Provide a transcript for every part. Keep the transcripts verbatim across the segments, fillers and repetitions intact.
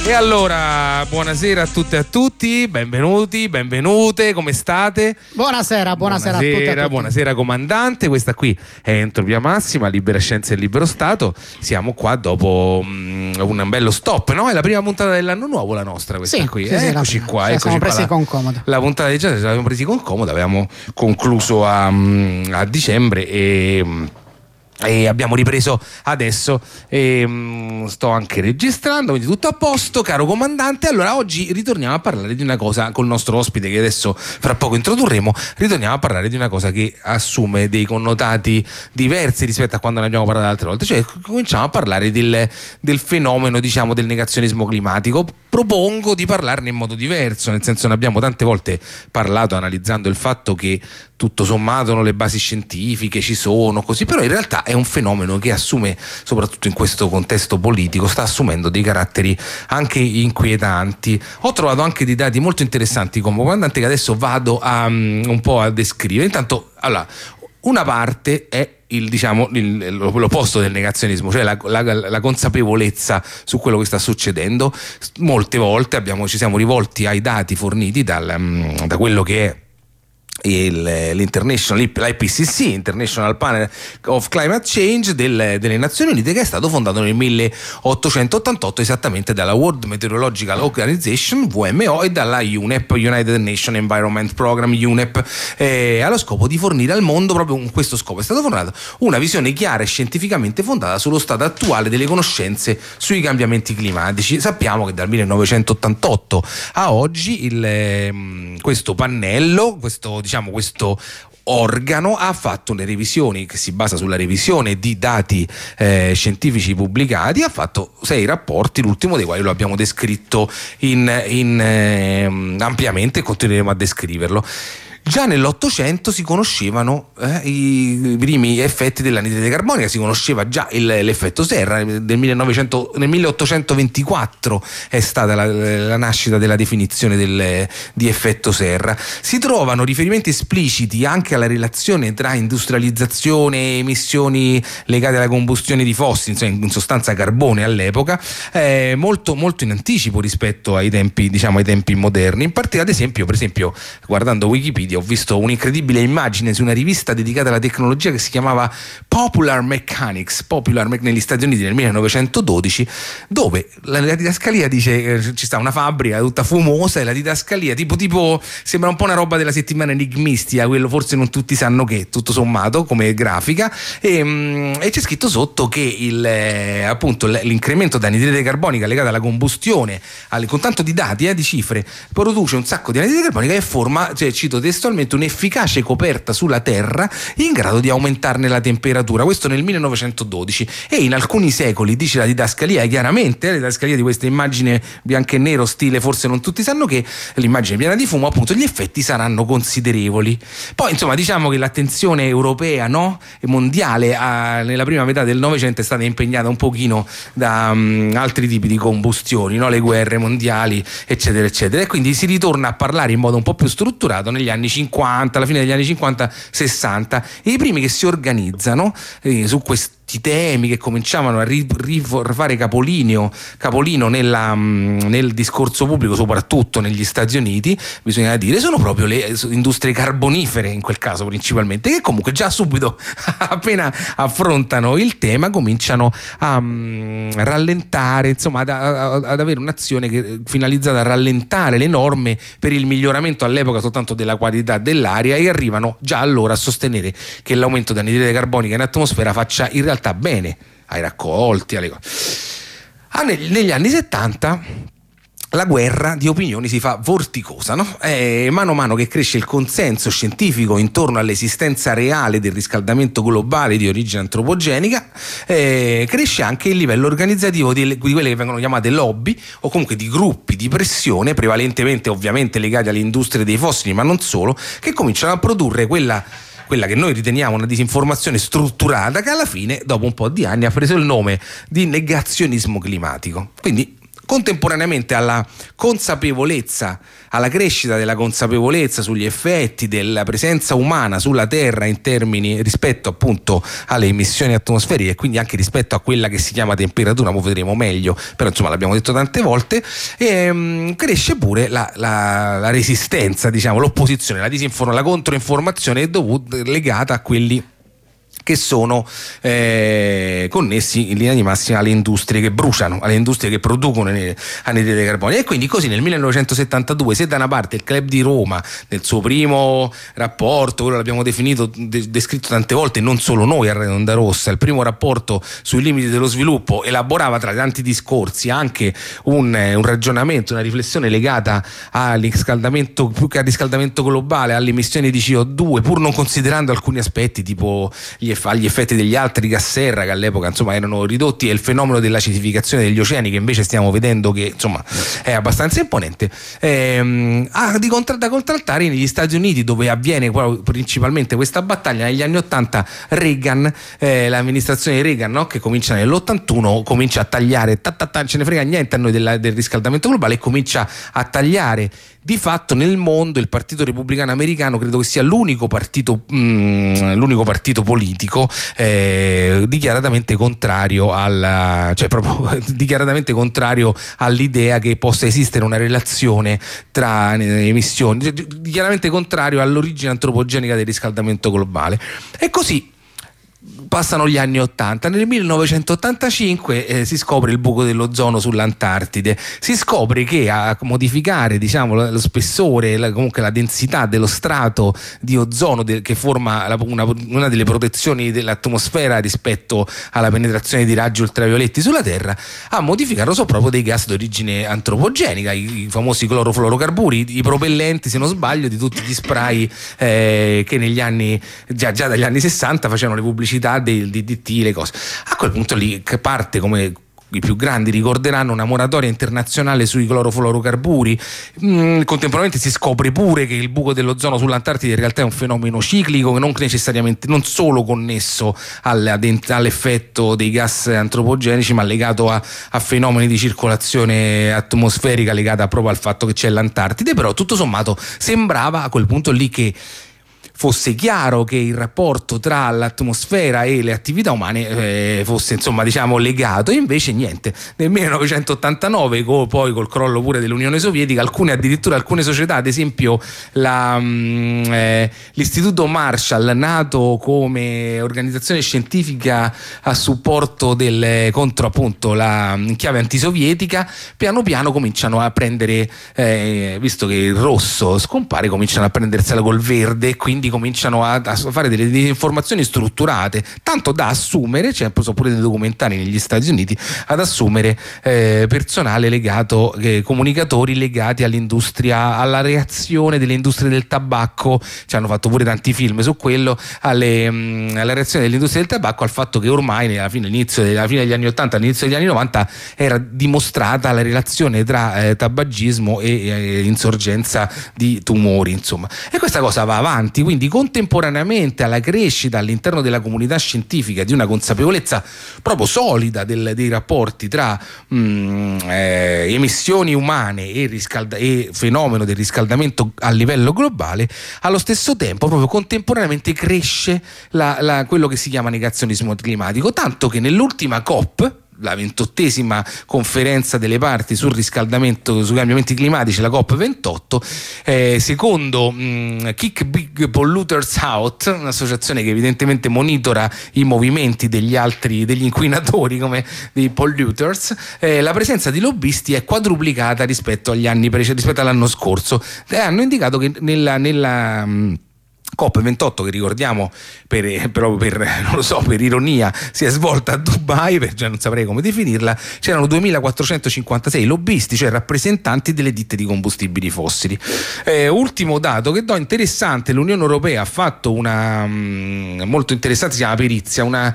E allora, buonasera a tutte e a tutti, benvenuti, benvenute, come state? Buonasera, buonasera, buonasera a tutti, a tutti. Buonasera comandante, questa qui è Entropia Massima, Libera Scienza e Libero Stato. Siamo qua dopo um, un bello stop, no? È la prima puntata dell'anno nuovo la nostra, questa sì, qui. Sì, eh, sì, eccoci qua, sì, eccoci siamo qua. presi La, con comodo. La puntata di già ci l'abbiamo presi con comodo, avevamo concluso a, a dicembre e... e abbiamo ripreso adesso e mh, sto anche registrando, quindi tutto a posto, caro comandante. Allora oggi ritorniamo a parlare di una cosa col nostro ospite che adesso fra poco introdurremo. Ritorniamo a parlare di una cosa che assume dei connotati diversi rispetto a quando ne abbiamo parlato altre volte, cioè cominciamo a parlare del, del fenomeno, diciamo, del negazionismo climatico. Propongo di parlarne in modo diverso, nel senso, ne abbiamo tante volte parlato analizzando il fatto che tutto sommato no, le basi scientifiche ci sono così, però in realtà è un fenomeno che assume, soprattutto in questo contesto politico, sta assumendo dei caratteri anche inquietanti. Ho trovato anche dei dati molto interessanti come comandante che adesso vado a, um, un po' a descrivere. Intanto, allora, una parte è il, diciamo, il, l'opposto del negazionismo, cioè la, la, la consapevolezza su quello che sta succedendo. Molte volte abbiamo, ci siamo rivolti ai dati forniti dal, um, da quello che è Il, l'International l'I P C C, International Panel of Climate Change del, delle Nazioni Unite, che è stato fondato nel milleottocentottantotto esattamente dalla World Meteorological Organization W M O e dalla U N E P, United Nations Environment Program, U N E P, eh, allo scopo di fornire al mondo, proprio con questo scopo è stato fornato, una visione chiara e scientificamente fondata sullo stato attuale delle conoscenze sui cambiamenti climatici. Sappiamo che dal millenovecentottantotto a oggi il, eh, questo pannello, questo diciamo questo organo ha fatto le revisioni, che si basa sulla revisione di dati eh, scientifici pubblicati, ha fatto sei rapporti, l'ultimo dei quali lo abbiamo descritto in, in, eh, ampiamente e continueremo a descriverlo. Già nell'Ottocento si conoscevano eh, i primi effetti dell'anidride carbonica, si conosceva già il, l'effetto serra. Del millenovecento, nel milleottocentoventiquattro è stata la, la nascita della definizione del, di effetto serra. Si trovano riferimenti espliciti anche alla relazione tra industrializzazione e emissioni legate alla combustione di fossili, insomma, in sostanza carbone all'epoca, eh, molto, molto in anticipo rispetto ai tempi, diciamo, ai tempi moderni. In parte, ad esempio, per esempio, guardando Wikipedia, ho visto un'incredibile immagine su una rivista dedicata alla tecnologia che si chiamava Popular Mechanics, Popular Me- negli Stati Uniti nel millenovecentododici, dove la, la didascalia dice eh, ci sta una fabbrica tutta fumosa e la didascalia tipo, tipo sembra un po' una roba della settimana enigmistica, quello forse non tutti sanno che, tutto sommato, come grafica, e, mm, e c'è scritto sotto che il, eh, appunto l'incremento di anidride carbonica legato alla combustione, alle, con tanto di dati, eh, di cifre, produce un sacco di anidride carbonica e forma, cioè, cito testualmente, un'efficace coperta sulla Terra in grado di aumentarne la temperatura. Questo nel millenovecentododici, e in alcuni secoli, dice la didascalia chiaramente, eh, la didascalia di questa immagine bianco e nero stile forse non tutti sanno che, l'immagine piena di fumo, appunto gli effetti saranno considerevoli. Poi insomma diciamo che l'attenzione europea, no, e mondiale a, nella prima metà del Novecento è stata impegnata un pochino da um, altri tipi di combustioni, no? Le guerre mondiali eccetera eccetera, e quindi si ritorna a parlare in modo un po' più strutturato negli anni cinquanta, alla fine degli anni cinquanta sessanta, e i primi che si organizzano eh, su questi temi, che cominciavano a rifare capolineo, capolino nella, nel discorso pubblico, soprattutto negli Stati Uniti, bisogna dire, sono proprio le industrie carbonifere, in quel caso principalmente, che comunque già subito, appena affrontano il tema, cominciano a um, rallentare, insomma ad, ad avere un'azione che, finalizzata a rallentare le norme per il miglioramento all'epoca soltanto della qualità dell'aria, e arrivano già allora a sostenere che l'aumento di anidride carbonica in atmosfera faccia in realtà bene ai raccolti, alle cose. Ah, negli, negli anni settanta la guerra di opinioni si fa vorticosa, no? E mano a mano che cresce il consenso scientifico intorno all'esistenza reale del riscaldamento globale di origine antropogenica, eh, cresce anche il livello organizzativo di, di quelle che vengono chiamate lobby, o comunque di gruppi di pressione, prevalentemente ovviamente legati alle industrie dei fossili, ma non solo, che cominciano a produrre quella quella che noi riteniamo una disinformazione strutturata, che alla fine, dopo un po' di anni, ha preso il nome di negazionismo climatico. Quindi contemporaneamente alla consapevolezza, alla crescita della consapevolezza sugli effetti della presenza umana sulla Terra in termini rispetto appunto alle emissioni atmosferiche e quindi anche rispetto a quella che si chiama temperatura, ma vedremo meglio, però insomma l'abbiamo detto tante volte, e um, cresce pure la, la, la resistenza, diciamo, l'opposizione, la disinformazione, la controinformazione è dovuta, legata a quelli che sono eh, connessi in linea di massima alle industrie che bruciano, alle industrie che producono anidride carbonica. E quindi così nel millenovecentosettantadue, se da una parte il Club di Roma nel suo primo rapporto, quello l'abbiamo definito, de- descritto tante volte, non solo noi a Radio Onda Rossa, il primo rapporto sui limiti dello sviluppo, elaborava tra tanti discorsi anche un, un ragionamento, una riflessione legata al riscaldamento, più che al riscaldamento globale, alle emissioni di C O due, pur non considerando alcuni aspetti tipo gli agli effetti degli altri gas serra che all'epoca insomma erano ridotti, e il fenomeno dell'acidificazione degli oceani che invece stiamo vedendo che insomma è abbastanza imponente, ehm, ah, di contra- da contraltare negli Stati Uniti, dove avviene principalmente questa battaglia negli anni ottanta. Reagan, eh, l'amministrazione Reagan, no? Che comincia nell'ottantuno, comincia a tagliare, ta, ta, ta, ce ne frega niente a noi della, del riscaldamento globale, e comincia a tagliare di fatto nel mondo. Il Partito Repubblicano Americano credo che sia l'unico partito mh, l'unico partito politico eh, dichiaratamente contrario alla, cioè proprio dichiaratamente contrario all'idea che possa esistere una relazione tra emissioni, cioè, dichiaratamente contrario all'origine antropogenica del riscaldamento globale. E così passano gli anni ottanta. Nel millenovecentottantacinque eh, si scopre il buco dell'ozono sull'Antartide, si scopre che a modificare, diciamo, lo spessore, la, comunque la densità dello strato di ozono de, che forma la, una, una delle protezioni dell'atmosfera rispetto alla penetrazione di raggi ultravioletti sulla Terra, a modificarlo sono proprio dei gas d'origine antropogenica, i, i famosi clorofluorocarburi, i propellenti, se non sbaglio, di tutti gli spray eh, che negli anni già, già dagli anni sessanta facevano le pubblicità del D D T, le cose. A quel punto lì parte, come i più grandi ricorderanno, una moratoria internazionale sui clorofluorocarburi. Mm, contemporaneamente si scopre pure che il buco dell'ozono sull'Antartide in realtà è un fenomeno ciclico, che non necessariamente, non solo connesso all'effetto dei gas antropogenici, ma legato a, a fenomeni di circolazione atmosferica legata proprio al fatto che c'è l'Antartide. Però tutto sommato sembrava a quel punto lì che fosse chiaro che il rapporto tra l'atmosfera e le attività umane eh, fosse insomma diciamo legato, e invece niente. Nel millenovecentottantanove, co, poi col crollo pure dell'Unione Sovietica, alcune addirittura alcune società, ad esempio la, mh, eh, l'istituto Marshall, nato come organizzazione scientifica a supporto del contro appunto la in chiave antisovietica, piano piano cominciano a prendere, eh, visto che il rosso scompare, cominciano a prendersela col verde, quindi cominciano a, a fare delle informazioni strutturate, tanto da assumere, cioè sono pure dei documentari negli Stati Uniti, ad assumere eh, personale legato, eh, comunicatori legati all'industria, alla reazione delle industrie del tabacco, ci hanno fatto pure tanti film su quello, alle, mh, alla reazione dell'industria del tabacco al fatto che ormai alla fine, all'inizio, alla fine degli anni ottanta, all'inizio degli anni novanta era dimostrata la relazione tra eh, tabagismo e eh, insorgenza di tumori, insomma. E questa cosa va avanti, quindi contemporaneamente alla crescita all'interno della comunità scientifica di una consapevolezza proprio solida del, dei rapporti tra mh, eh, emissioni umane e, riscalda- e fenomeno del riscaldamento a livello globale, allo stesso tempo proprio contemporaneamente cresce la, la, quello che si chiama negazionismo climatico, tanto che nell'ultima COP, la ventottesima conferenza delle parti sul riscaldamento, sui cambiamenti climatici, la COP ventotto, eh, secondo mh, Kick Big Polluters Out, un'associazione che evidentemente monitora i movimenti degli altri, degli inquinatori come dei polluters, eh, la presenza di lobbisti è quadruplicata rispetto agli anni precedenti, rispetto all'anno scorso, e hanno indicato che nella, nella mh, COP ventotto, che ricordiamo per, proprio per, non lo so, per ironia si è svolta a Dubai, per, cioè non saprei come definirla, c'erano duemilaquattrocentocinquantasei lobbisti, cioè rappresentanti delle ditte di combustibili fossili. Eh, ultimo dato che do interessante, l'Unione Europea ha fatto una mh, molto interessante, si chiama perizia, una,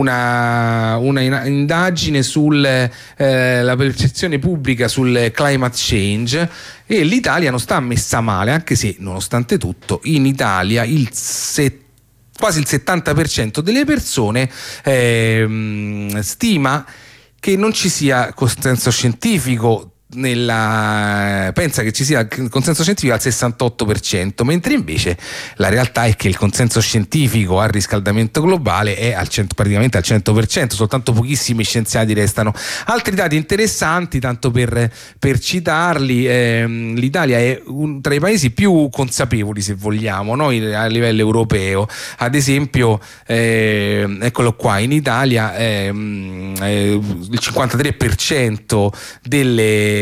una, una indagine sulla eh, percezione pubblica sul climate change, e l'Italia non sta messa male, anche se nonostante tutto in Italia il set, quasi il settanta per cento delle persone eh, stima che non ci sia consenso scientifico. Nella, pensa che ci sia il consenso scientifico al sessantotto per cento, mentre invece la realtà è che il consenso scientifico al riscaldamento globale è al cento, praticamente al cento per cento, soltanto pochissimi scienziati restano. Altri dati interessanti, tanto per, per citarli, ehm, l'Italia è un, tra i paesi più consapevoli, se vogliamo, no? A livello europeo. Ad esempio, eh, eccolo qua, in Italia ehm, eh, il cinquantatré per cento delle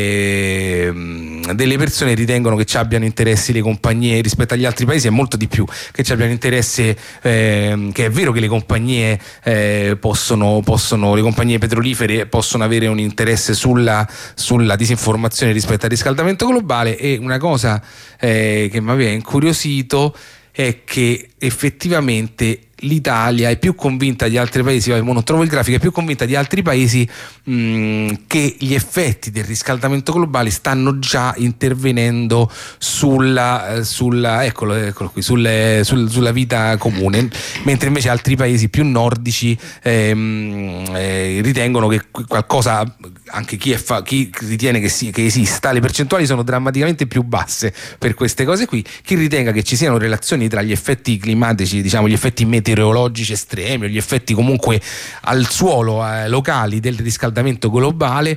delle persone ritengono che ci abbiano interessi le compagnie, rispetto agli altri paesi è molto di più, che ci abbiano interesse, eh, che è vero che le compagnie eh, possono, possono le compagnie petrolifere possono avere un interesse sulla, sulla disinformazione rispetto al riscaldamento globale. E una cosa eh, che mi aveva incuriosito è che effettivamente l'Italia è più convinta di altri paesi, non trovo il grafico, è più convinta di altri paesi mh, che gli effetti del riscaldamento globale stanno già intervenendo sulla, sulla, eccolo, eccolo qui, sulle, sul, sulla vita comune, mentre invece altri paesi più nordici ehm, eh, ritengono che qualcosa, anche chi, è fa, chi ritiene che, si, che esista, le percentuali sono drammaticamente più basse per queste cose qui. Chi ritenga che ci siano relazioni tra gli effetti climatici, diciamo gli effetti meteorologici estremi o gli effetti comunque al suolo eh, locali del riscaldamento globale,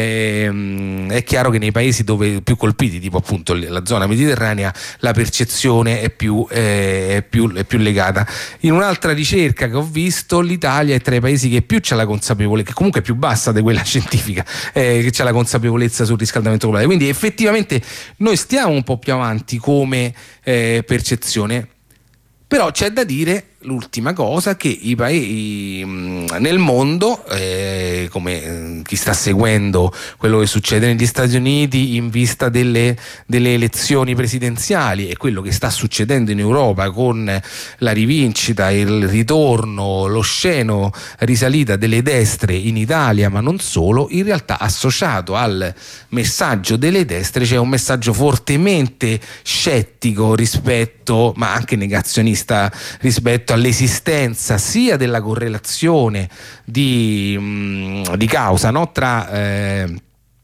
ehm, è chiaro che nei paesi dove più colpiti, tipo appunto la zona mediterranea, la percezione è più, eh, è più, è più legata. In un'altra ricerca che ho visto, l'Italia è tra i paesi che più c'ha la consapevolezza, che comunque è più bassa di quella scientifica, eh, che c'ha la consapevolezza sul riscaldamento globale. Quindi effettivamente noi stiamo un po' più avanti come eh, percezione. Però c'è da dire l'ultima cosa, che i paesi nel mondo, eh, come chi sta seguendo quello che succede negli Stati Uniti in vista delle, delle elezioni presidenziali e quello che sta succedendo in Europa con la rivincita, il ritorno, l'osceno risalita delle destre in Italia, ma non solo, in realtà associato al messaggio delle destre c'è un messaggio fortemente scettico rispetto, ma anche negazionista rispetto all'esistenza sia della correlazione di, mh, di causa, no? tra eh,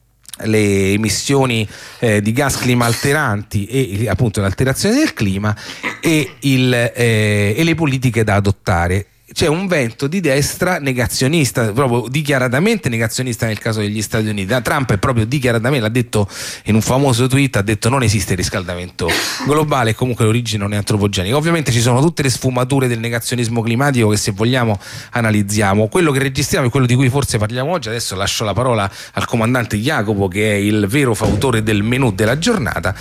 le emissioni eh, di gas climalteranti e appunto l'alterazione del clima e, il, eh, e le politiche da adottare. C'è un vento di destra negazionista, proprio dichiaratamente negazionista nel caso degli Stati Uniti. Trump è proprio dichiaratamente, l'ha detto in un famoso tweet, ha detto non esiste riscaldamento globale, comunque l'origine non è antropogenica. Ovviamente ci sono tutte le sfumature del negazionismo climatico che, se vogliamo, analizziamo. Quello che registriamo e quello di cui forse parliamo oggi, adesso lascio la parola al comandante Jacopo, che è il vero fautore del menù della giornata.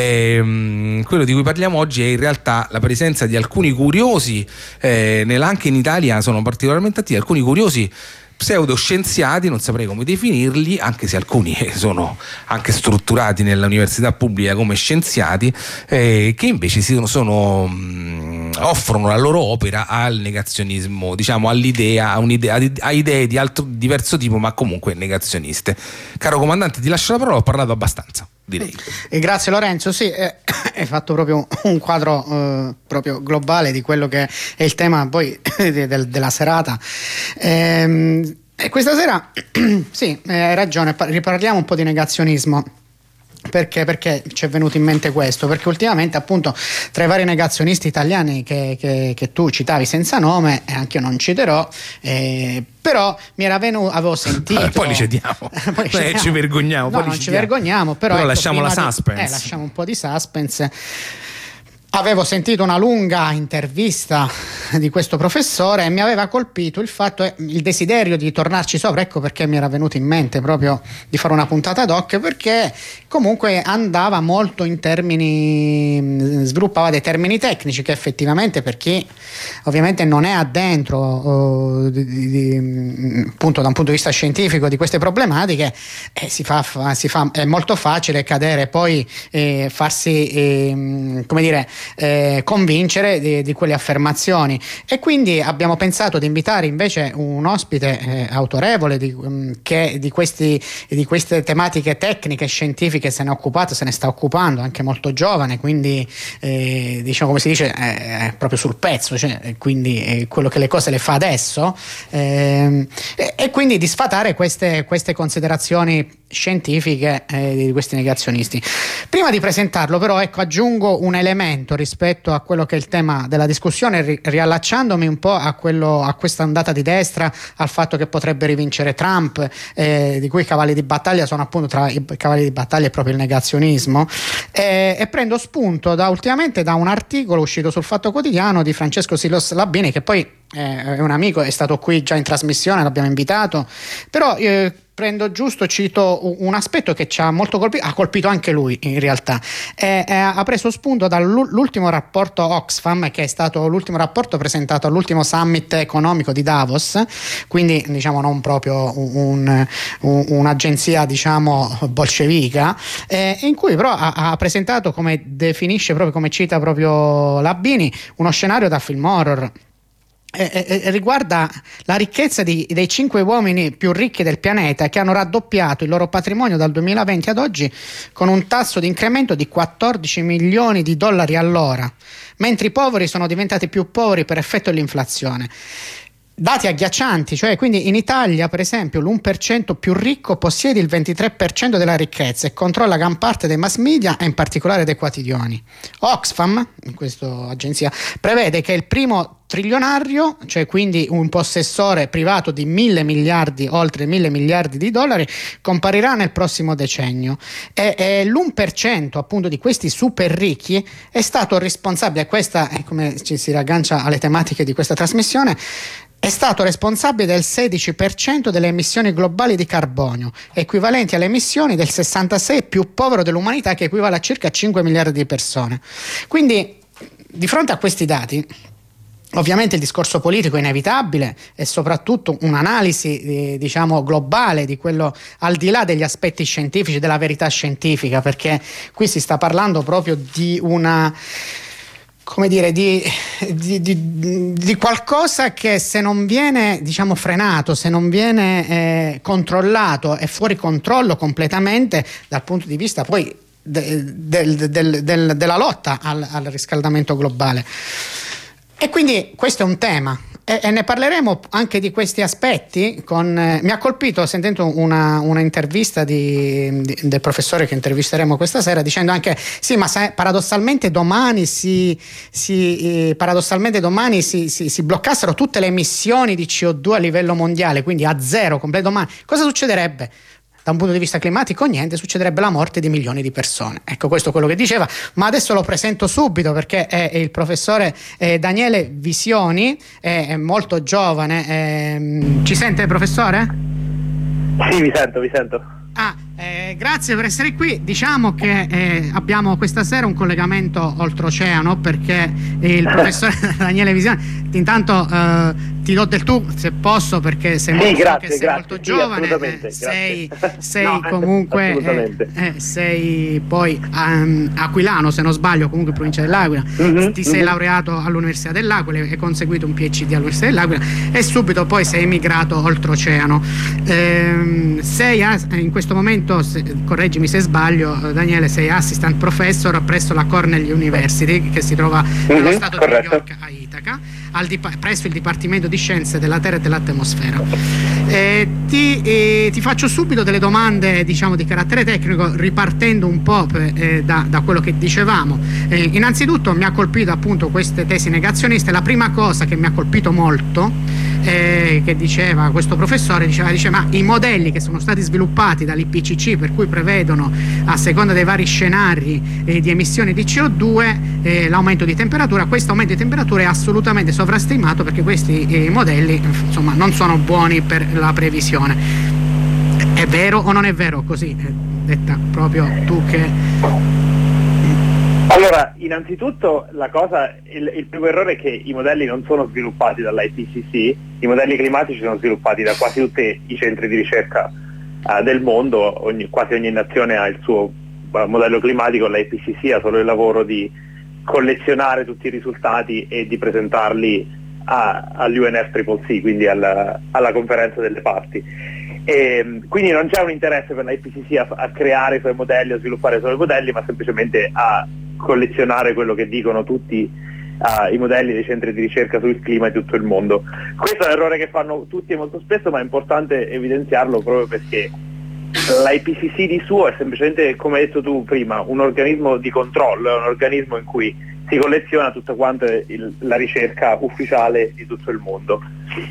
Ehm, quello di cui parliamo oggi è in realtà la presenza di alcuni curiosi, eh, anche in Italia sono particolarmente attivi alcuni curiosi pseudoscienziati, non saprei come definirli, anche se alcuni sono anche strutturati nell'università pubblica come scienziati, eh, che invece si sono, sono mh, offrono la loro opera al negazionismo, diciamo all'idea, a, un'idea, a idee di altro, diverso tipo, ma comunque negazioniste. Caro comandante, ti lascio la parola, ho parlato abbastanza, direi. E grazie Lorenzo, sì, eh, hai fatto proprio un quadro eh, proprio globale di quello che è il tema poi de, de, della serata. Ehm, e questa sera sì, hai ragione, riparliamo un po' di negazionismo. Perché? Perché ci è venuto in mente questo? Perché ultimamente, appunto, tra i vari negazionisti italiani che, che, che tu citavi senza nome, e anche io non citerò, eh, però mi era venuto, avevo sentito. Vabbè, poi li cediamo, poi li cediamo. Eh, ci vergogniamo. No, poi non li ci vergogniamo, però, però ecco, lasciamo la suspense. Di, eh, lasciamo un po' di suspense. Avevo sentito una lunga intervista di questo professore e mi aveva colpito il fatto, il desiderio di tornarci sopra. Ecco perché mi era venuto in mente proprio di fare una puntata ad hoc, perché comunque andava molto in termini, sviluppava dei termini tecnici che effettivamente, per chi ovviamente non è addentro oh, di, di, appunto da un punto di vista scientifico di queste problematiche, eh, si fa, fa, si fa, è molto facile cadere poi eh, farsi eh, come dire Eh, convincere di, di quelle affermazioni. e quindi abbiamo pensato di invitare invece un ospite eh, autorevole di, um, che di, questi, di queste tematiche tecniche e scientifiche se ne è occupato, se ne sta occupando, anche molto giovane, quindi eh, diciamo, come si dice, è proprio sul pezzo, cioè, quindi è quello che le cose le fa adesso, eh, e, e quindi di sfatare queste, queste considerazioni scientifiche eh, di questi negazionisti. Prima di presentarlo però, ecco, aggiungo un elemento rispetto a quello che è il tema della discussione, ri- riallacciandomi un po' a quello, a questa ondata di destra, al fatto che potrebbe rivincere Trump, eh, di cui i cavalli di battaglia sono appunto, tra i cavalli di battaglia è proprio il negazionismo, eh, e prendo spunto da ultimamente da un articolo uscito sul Fatto Quotidiano di Francesco Silos Labini, che poi eh, è un amico, è stato qui già in trasmissione, l'abbiamo invitato, però eh, prendo giusto, cito un aspetto che ci ha molto colpito, ha colpito anche lui in realtà, eh, eh, ha preso spunto dall'ultimo rapporto Oxfam, che è stato l'ultimo rapporto presentato all'ultimo summit economico di Davos, quindi diciamo non proprio un, un, un'agenzia diciamo bolscevica, eh, in cui però ha, ha presentato, come definisce proprio, come cita proprio Labini, uno scenario da film horror. E, e, riguarda la ricchezza di, dei cinque uomini più ricchi del pianeta, che hanno raddoppiato il loro patrimonio dal duemilaventi ad oggi con un tasso di incremento di quattordici milioni di dollari all'ora, mentre i poveri sono diventati più poveri per effetto dell'inflazione. Dati agghiaccianti, cioè quindi in Italia per esempio l'uno per cento più ricco possiede il ventitré per cento della ricchezza e controlla gran parte dei mass media e in particolare dei quotidiani. Oxfam, in questa agenzia, prevede che il primo trilionario, cioè quindi un possessore privato di mille miliardi, oltre mille miliardi di dollari, comparirà nel prossimo decennio, e, e l'uno per cento appunto di questi super ricchi è stato responsabile, e questa è come ci si raggancia alle tematiche di questa trasmissione, è stato responsabile del sedici per cento delle emissioni globali di carbonio, equivalenti alle emissioni del sessantasei per cento più povero dell'umanità, che equivale a circa cinque miliardi di persone. Quindi, di fronte a questi dati, ovviamente il discorso politico è inevitabile, e soprattutto un'analisi eh, diciamo globale di quello, al di là degli aspetti scientifici, della verità scientifica, perché qui si sta parlando proprio di una, come dire, di, di, di, di qualcosa che, se non viene diciamo frenato, se non viene eh, controllato, è fuori controllo completamente dal punto di vista poi de, del, del, del, della lotta al, al riscaldamento globale. E quindi questo è un tema, e, e ne parleremo anche di questi aspetti. Con, eh, mi ha colpito sentendo una, una intervista di, di, del professore che intervisteremo questa sera, dicendo anche sì, ma se, paradossalmente domani si, si, eh, paradossalmente domani si, si, si bloccassero tutte le emissioni di C O due a livello mondiale, quindi a zero completo domani, cosa succederebbe? Da un punto di vista climatico niente, succederebbe la morte di milioni di persone. Ecco, questo è quello che diceva, ma adesso lo presento subito perché è, è il professore eh, Daniele Visioni, è, è molto giovane. Eh, ci sente, professore? Sì, vi sento, vi sento. Ah, eh, grazie per essere qui. Diciamo che eh, abbiamo questa sera un collegamento oltreoceano, perché il professore Daniele Visioni, intanto eh, ti do del tu se posso, perché sei, sì, molto, grazie, sei grazie, molto sì, giovane, eh, sei, sei no, comunque eh, eh, sei poi um, aquilano, se non sbaglio, comunque provincia dell'Aquila. Mm-hmm, ti sei mm-hmm. laureato all'Università dell'Aquila e hai conseguito un P H D all'Università dell'Aquila, e subito poi sei emigrato oltreoceano. Ehm, sei a, in questo momento, se, correggimi se sbaglio Daniele, sei assistant professor presso la Cornell University, che si trova nello mm-hmm, stato corretto. di New York a Ithaca, al dip- presso il Dipartimento di Scienze della Terra e dell'Atmosfera. Eh, ti, eh, ti faccio subito delle domande diciamo di carattere tecnico, ripartendo un po' per, eh, da, da quello che dicevamo. Eh, innanzitutto mi ha colpito appunto queste tesi negazioniste. La prima cosa che mi ha colpito molto, eh, che diceva questo professore, diceva, dice, ma i modelli che sono stati sviluppati dall'I P C C, per cui prevedono a seconda dei vari scenari eh, di emissioni di C O due eh, l'aumento di temperatura, questo aumento di temperatura è assolutamente sovrastimato, perché questi eh, modelli insomma non sono buoni per la previsione. È vero o non è vero? Così eh, detta proprio tu che... Allora, innanzitutto la cosa, il, il primo errore è che i modelli non sono sviluppati dall'I P C C, i modelli climatici sono sviluppati da quasi tutti i centri di ricerca uh, del mondo, ogni, quasi ogni nazione ha il suo uh, modello climatico, l'I P C C ha solo il lavoro di collezionare tutti i risultati e di presentarli a, all'U N F C C C, quindi alla, alla conferenza delle parti. E, quindi non c'è un interesse per l'I P C C a, a creare i suoi modelli, a sviluppare i suoi modelli, ma semplicemente a collezionare quello che dicono tutti uh, i modelli dei centri di ricerca sul clima di tutto il mondo. Questo è un errore che fanno tutti e molto spesso, ma è importante evidenziarlo proprio perché l'I P C C di suo è semplicemente, come hai detto tu prima, un organismo di controllo, è un organismo in cui si colleziona tutta quanta il, la ricerca ufficiale di tutto il mondo.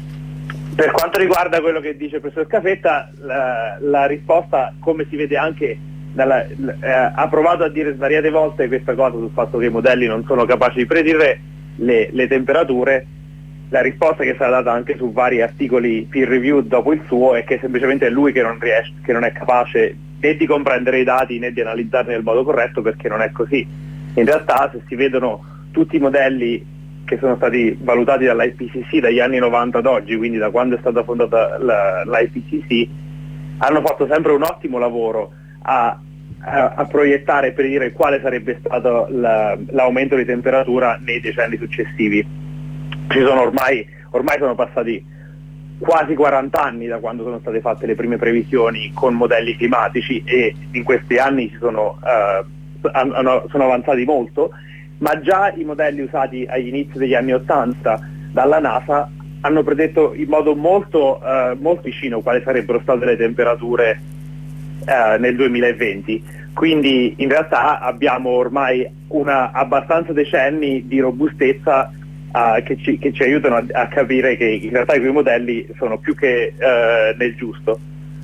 Per quanto riguarda quello che dice il professor Scafetta, la, la risposta, come si vede anche dalla, eh, ha provato a dire svariate volte questa cosa sul fatto che i modelli non sono capaci di predire le, le temperature. La risposta che è stata data anche su vari articoli peer reviewed dopo il suo è che semplicemente è lui che non riesce, che non è capace né di comprendere i dati né di analizzarli nel modo corretto, perché non è così. In realtà, se si vedono tutti i modelli che sono stati valutati dall'I P C C dagli anni novanta ad oggi, quindi da quando è stata fondata la, l'I P C C, hanno fatto sempre un ottimo lavoro a, a, a proiettare e predire quale sarebbe stato la, l'aumento di temperatura nei decenni successivi. Ci sono ormai, ormai sono passati quasi quaranta anni da quando sono state fatte le prime previsioni con modelli climatici, e in questi anni si sono, uh, hanno, sono avanzati molto, ma già i modelli usati agli inizi degli anni ottanta dalla NASA hanno predetto in modo molto, uh, molto vicino quali sarebbero state le temperature uh, nel duemilaventi. Quindi in realtà abbiamo ormai una, abbastanza decenni di robustezza uh, che, ci, che ci aiutano a, a capire che in realtà i quei modelli sono più che uh, nel giusto.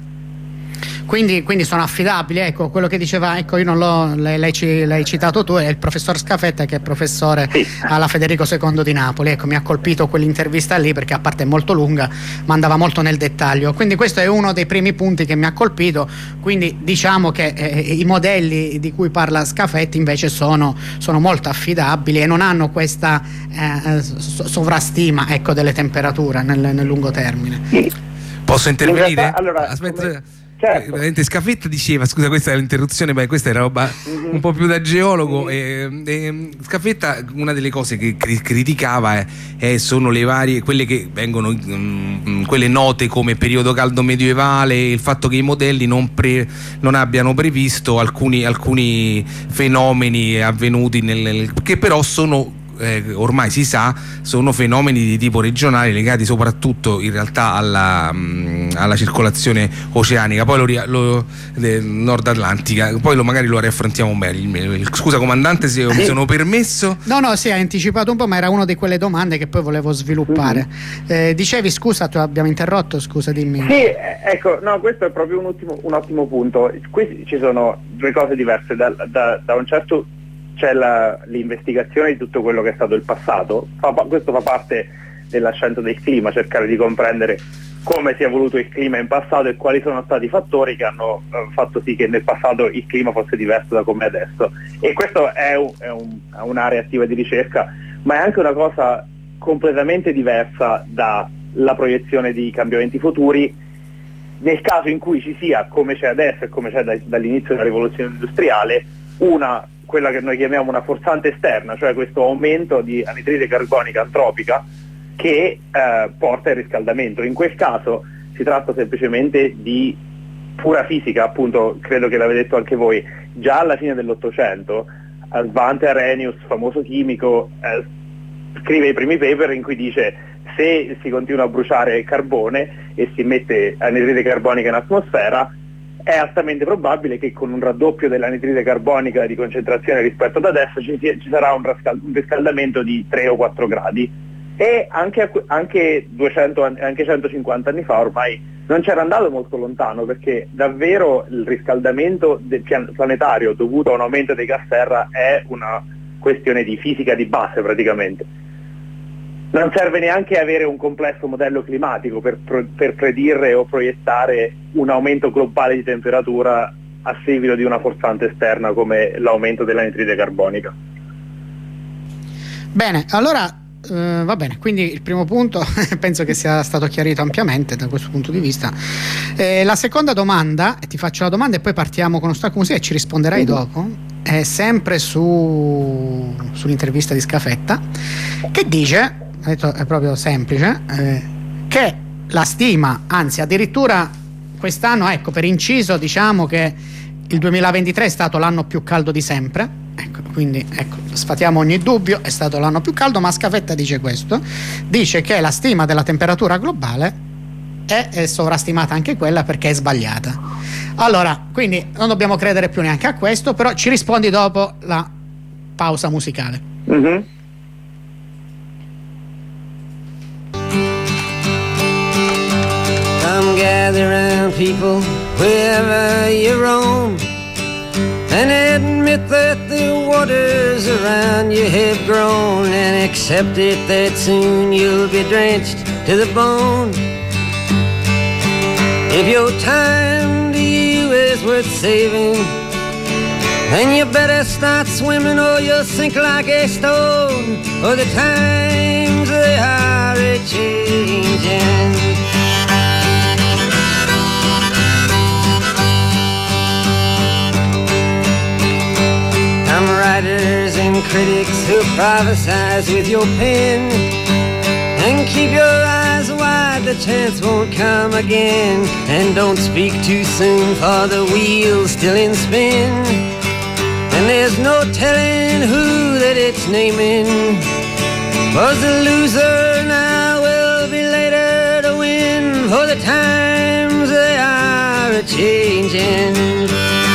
Quindi, quindi sono affidabili, ecco quello che diceva, ecco io non l'ho, l'hai, l'hai citato tu, è il professor Scafetta, che è professore sì. alla Federico secondo di Napoli. Ecco, mi ha colpito quell'intervista lì perché a parte è molto lunga ma andava molto nel dettaglio, quindi questo è uno dei primi punti che mi ha colpito. Quindi diciamo che eh, i modelli di cui parla Scafetti invece sono, sono molto affidabili e non hanno questa eh, sovrastima, ecco, delle temperature nel, nel lungo termine. Posso intervenire? In realtà, allora, aspetta come... Certo. Eh, Scafetta diceva, scusa questa è l'interruzione, ma questa era roba mm-hmm. un po' più da geologo. mm-hmm. e, e, Scafetta, una delle cose che cri- criticava è, è, sono le varie, quelle che vengono mh, quelle note come periodo caldo medievale, il fatto che i modelli non, pre, non abbiano previsto alcuni, alcuni fenomeni avvenuti nel, che però sono Eh, ormai si sa sono fenomeni di tipo regionale, legati soprattutto in realtà alla, mh, alla circolazione oceanica, poi lo, lo eh, nord atlantica, poi lo, magari lo riaffrontiamo meglio. Scusa comandante se mi sono permesso. No no sì, hai anticipato un po', ma era una di quelle domande che poi volevo sviluppare. mm-hmm. eh, dicevi, scusa, tu abbiamo interrotto, scusa, dimmi. Sì, ecco, no, questo è proprio un, ultimo, un ottimo punto. Qui ci sono due cose diverse. Da, da, da un certo c'è la, l'investigazione di tutto quello che è stato il passato, fa, questo fa parte della scienza del clima, cercare di comprendere come si è evoluto il clima in passato e quali sono stati i fattori che hanno eh, fatto sì che nel passato il clima fosse diverso da come è adesso. E questo è, un, è, un, è un'area attiva di ricerca, ma è anche una cosa completamente diversa dalla proiezione di cambiamenti futuri, nel caso in cui ci sia, come c'è adesso e come c'è da, dall'inizio della rivoluzione industriale, una quella che noi chiamiamo una forzante esterna, cioè questo aumento di anidride carbonica antropica che eh, porta al riscaldamento. In quel caso si tratta semplicemente di pura fisica, appunto, credo che l'avete detto anche voi, già alla fine dell'Ottocento Svante Arrhenius, famoso chimico, eh, scrive i primi paper in cui dice: se si continua a bruciare carbone e si mette anidride carbonica in atmosfera, è altamente probabile che con un raddoppio dell'anidride carbonica di concentrazione rispetto ad adesso ci, ci sarà un, rascal- un riscaldamento di tre o quattro gradi. E anche, anche, duecento, anche centocinquanta anni fa ormai non c'era andato molto lontano, perché davvero il riscaldamento del pian- planetario dovuto a un aumento dei gas serra è una questione di fisica di base praticamente. Non serve neanche avere un complesso modello climatico per, per predire o proiettare un aumento globale di temperatura a seguito di una forzante esterna come l'aumento dell'anidride carbonica. Bene, allora eh, va bene, quindi il primo punto penso che sia stato chiarito ampiamente da questo punto di vista. Eh, la seconda domanda, e ti faccio la domanda e poi partiamo con uno stacco musicale e ci risponderai uh-huh. dopo, è sempre su, sull'intervista di Scafetta, che dice... ha detto è proprio semplice, eh, che la stima, anzi addirittura quest'anno, ecco, per inciso diciamo che il duemilaventitré è stato l'anno più caldo di sempre, ecco, quindi ecco, sfatiamo ogni dubbio, è stato l'anno più caldo, ma Scafetta dice questo, dice che la stima della temperatura globale è, è sovrastimata anche quella perché è sbagliata. Allora, quindi non dobbiamo credere più neanche a questo, però ci rispondi dopo la pausa musicale. Mm-hmm. Come gather round, people, wherever you roam, and admit that the waters around you have grown, and accept it that soon you'll be drenched to the bone. If your time to you is worth saving, then you better start swimming or you'll sink like a stone, for the times they are a-changing. Some writers and critics who prophesize with your pen, and keep your eyes wide, the chance won't come again. And don't speak too soon, for the wheel's still in spin, and there's no telling who that it's naming. 'Cause the loser now will be later to win, for the times they are a-changing.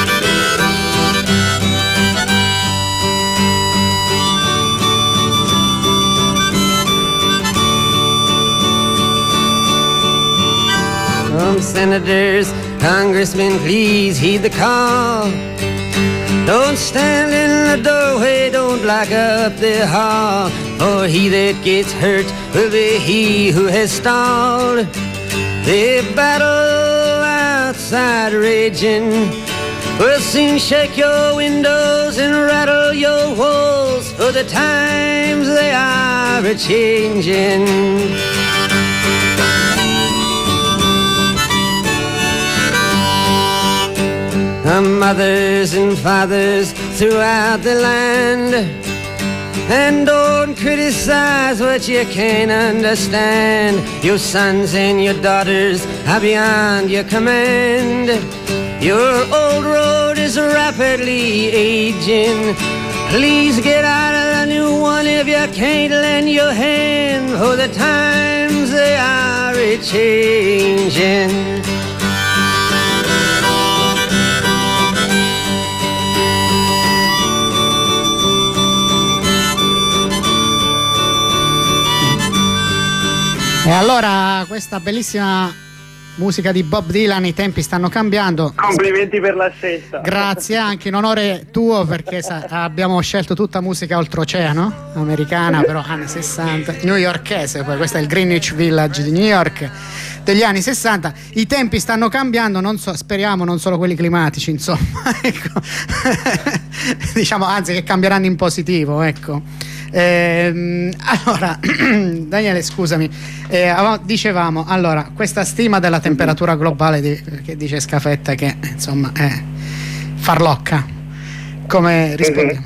Some senators, congressmen, please heed the call. Don't stand in the doorway, don't block up the hall, for he that gets hurt will be he who has stalled. The battle outside raging will soon shake your windows and rattle your walls, for the times they are a-changing. The mothers and fathers throughout the land, and don't criticize what you can't understand. Your sons and your daughters are beyond your command. Your old road is rapidly aging. Please get out of the new one if you can't lend your hand, for the times they are a-changing. E allora questa bellissima musica di Bob Dylan, i tempi stanno cambiando. Complimenti per la scelta. Grazie, anche in onore tuo, perché sa, abbiamo scelto tutta musica oltreoceano, americana, però anni sessanta, newyorkese, poi questo è il Greenwich Village di New York degli anni sessanta. I tempi stanno cambiando, non so, speriamo non solo quelli climatici, insomma, ecco. Diciamo, anzi, che cambieranno in positivo, ecco. Eh, allora Daniele, scusami, eh, dicevamo, allora, questa stima della temperatura globale di, che dice Scafetta che insomma è farlocca, come rispondiamo?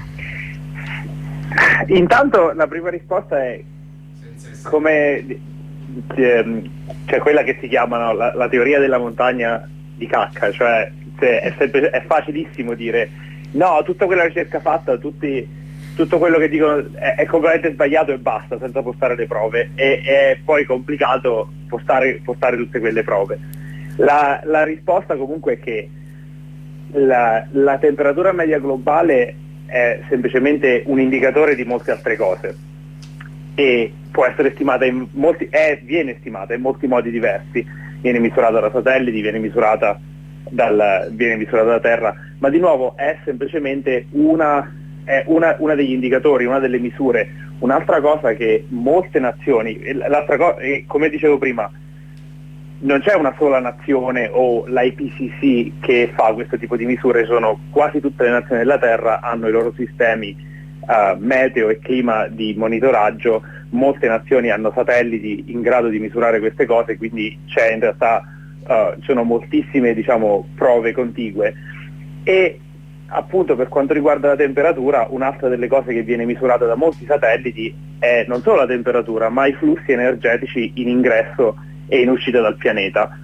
Intanto la prima risposta è come cioè quella che si chiama, no, la, la teoria della montagna di cacca, cioè è, sempre, è facilissimo dire no, tutta quella ricerca fatta, tutti tutto quello che dicono è, è completamente sbagliato e basta, senza postare le prove, e è poi complicato postare, postare tutte quelle prove. La, la risposta comunque è che la, la temperatura media globale è semplicemente un indicatore di molte altre cose e può essere stimata in molti, è, viene stimata in molti modi diversi, viene misurata da satelliti, viene misurata dal, viene misurata da terra, ma di nuovo è semplicemente una è una, una degli indicatori, una delle misure. Un'altra cosa che molte nazioni, l'altra cosa, come dicevo prima, non c'è una sola nazione o l'I P C C che fa questo tipo di misure, sono quasi tutte le nazioni della Terra, hanno i loro sistemi uh, meteo e clima di monitoraggio, molte nazioni hanno satelliti in grado di misurare queste cose, quindi c'è in realtà uh, ci sono moltissime, diciamo, prove contigue. E appunto per quanto riguarda la temperatura, un'altra delle cose che viene misurata da molti satelliti è non solo la temperatura, ma i flussi energetici in ingresso e in uscita dal pianeta.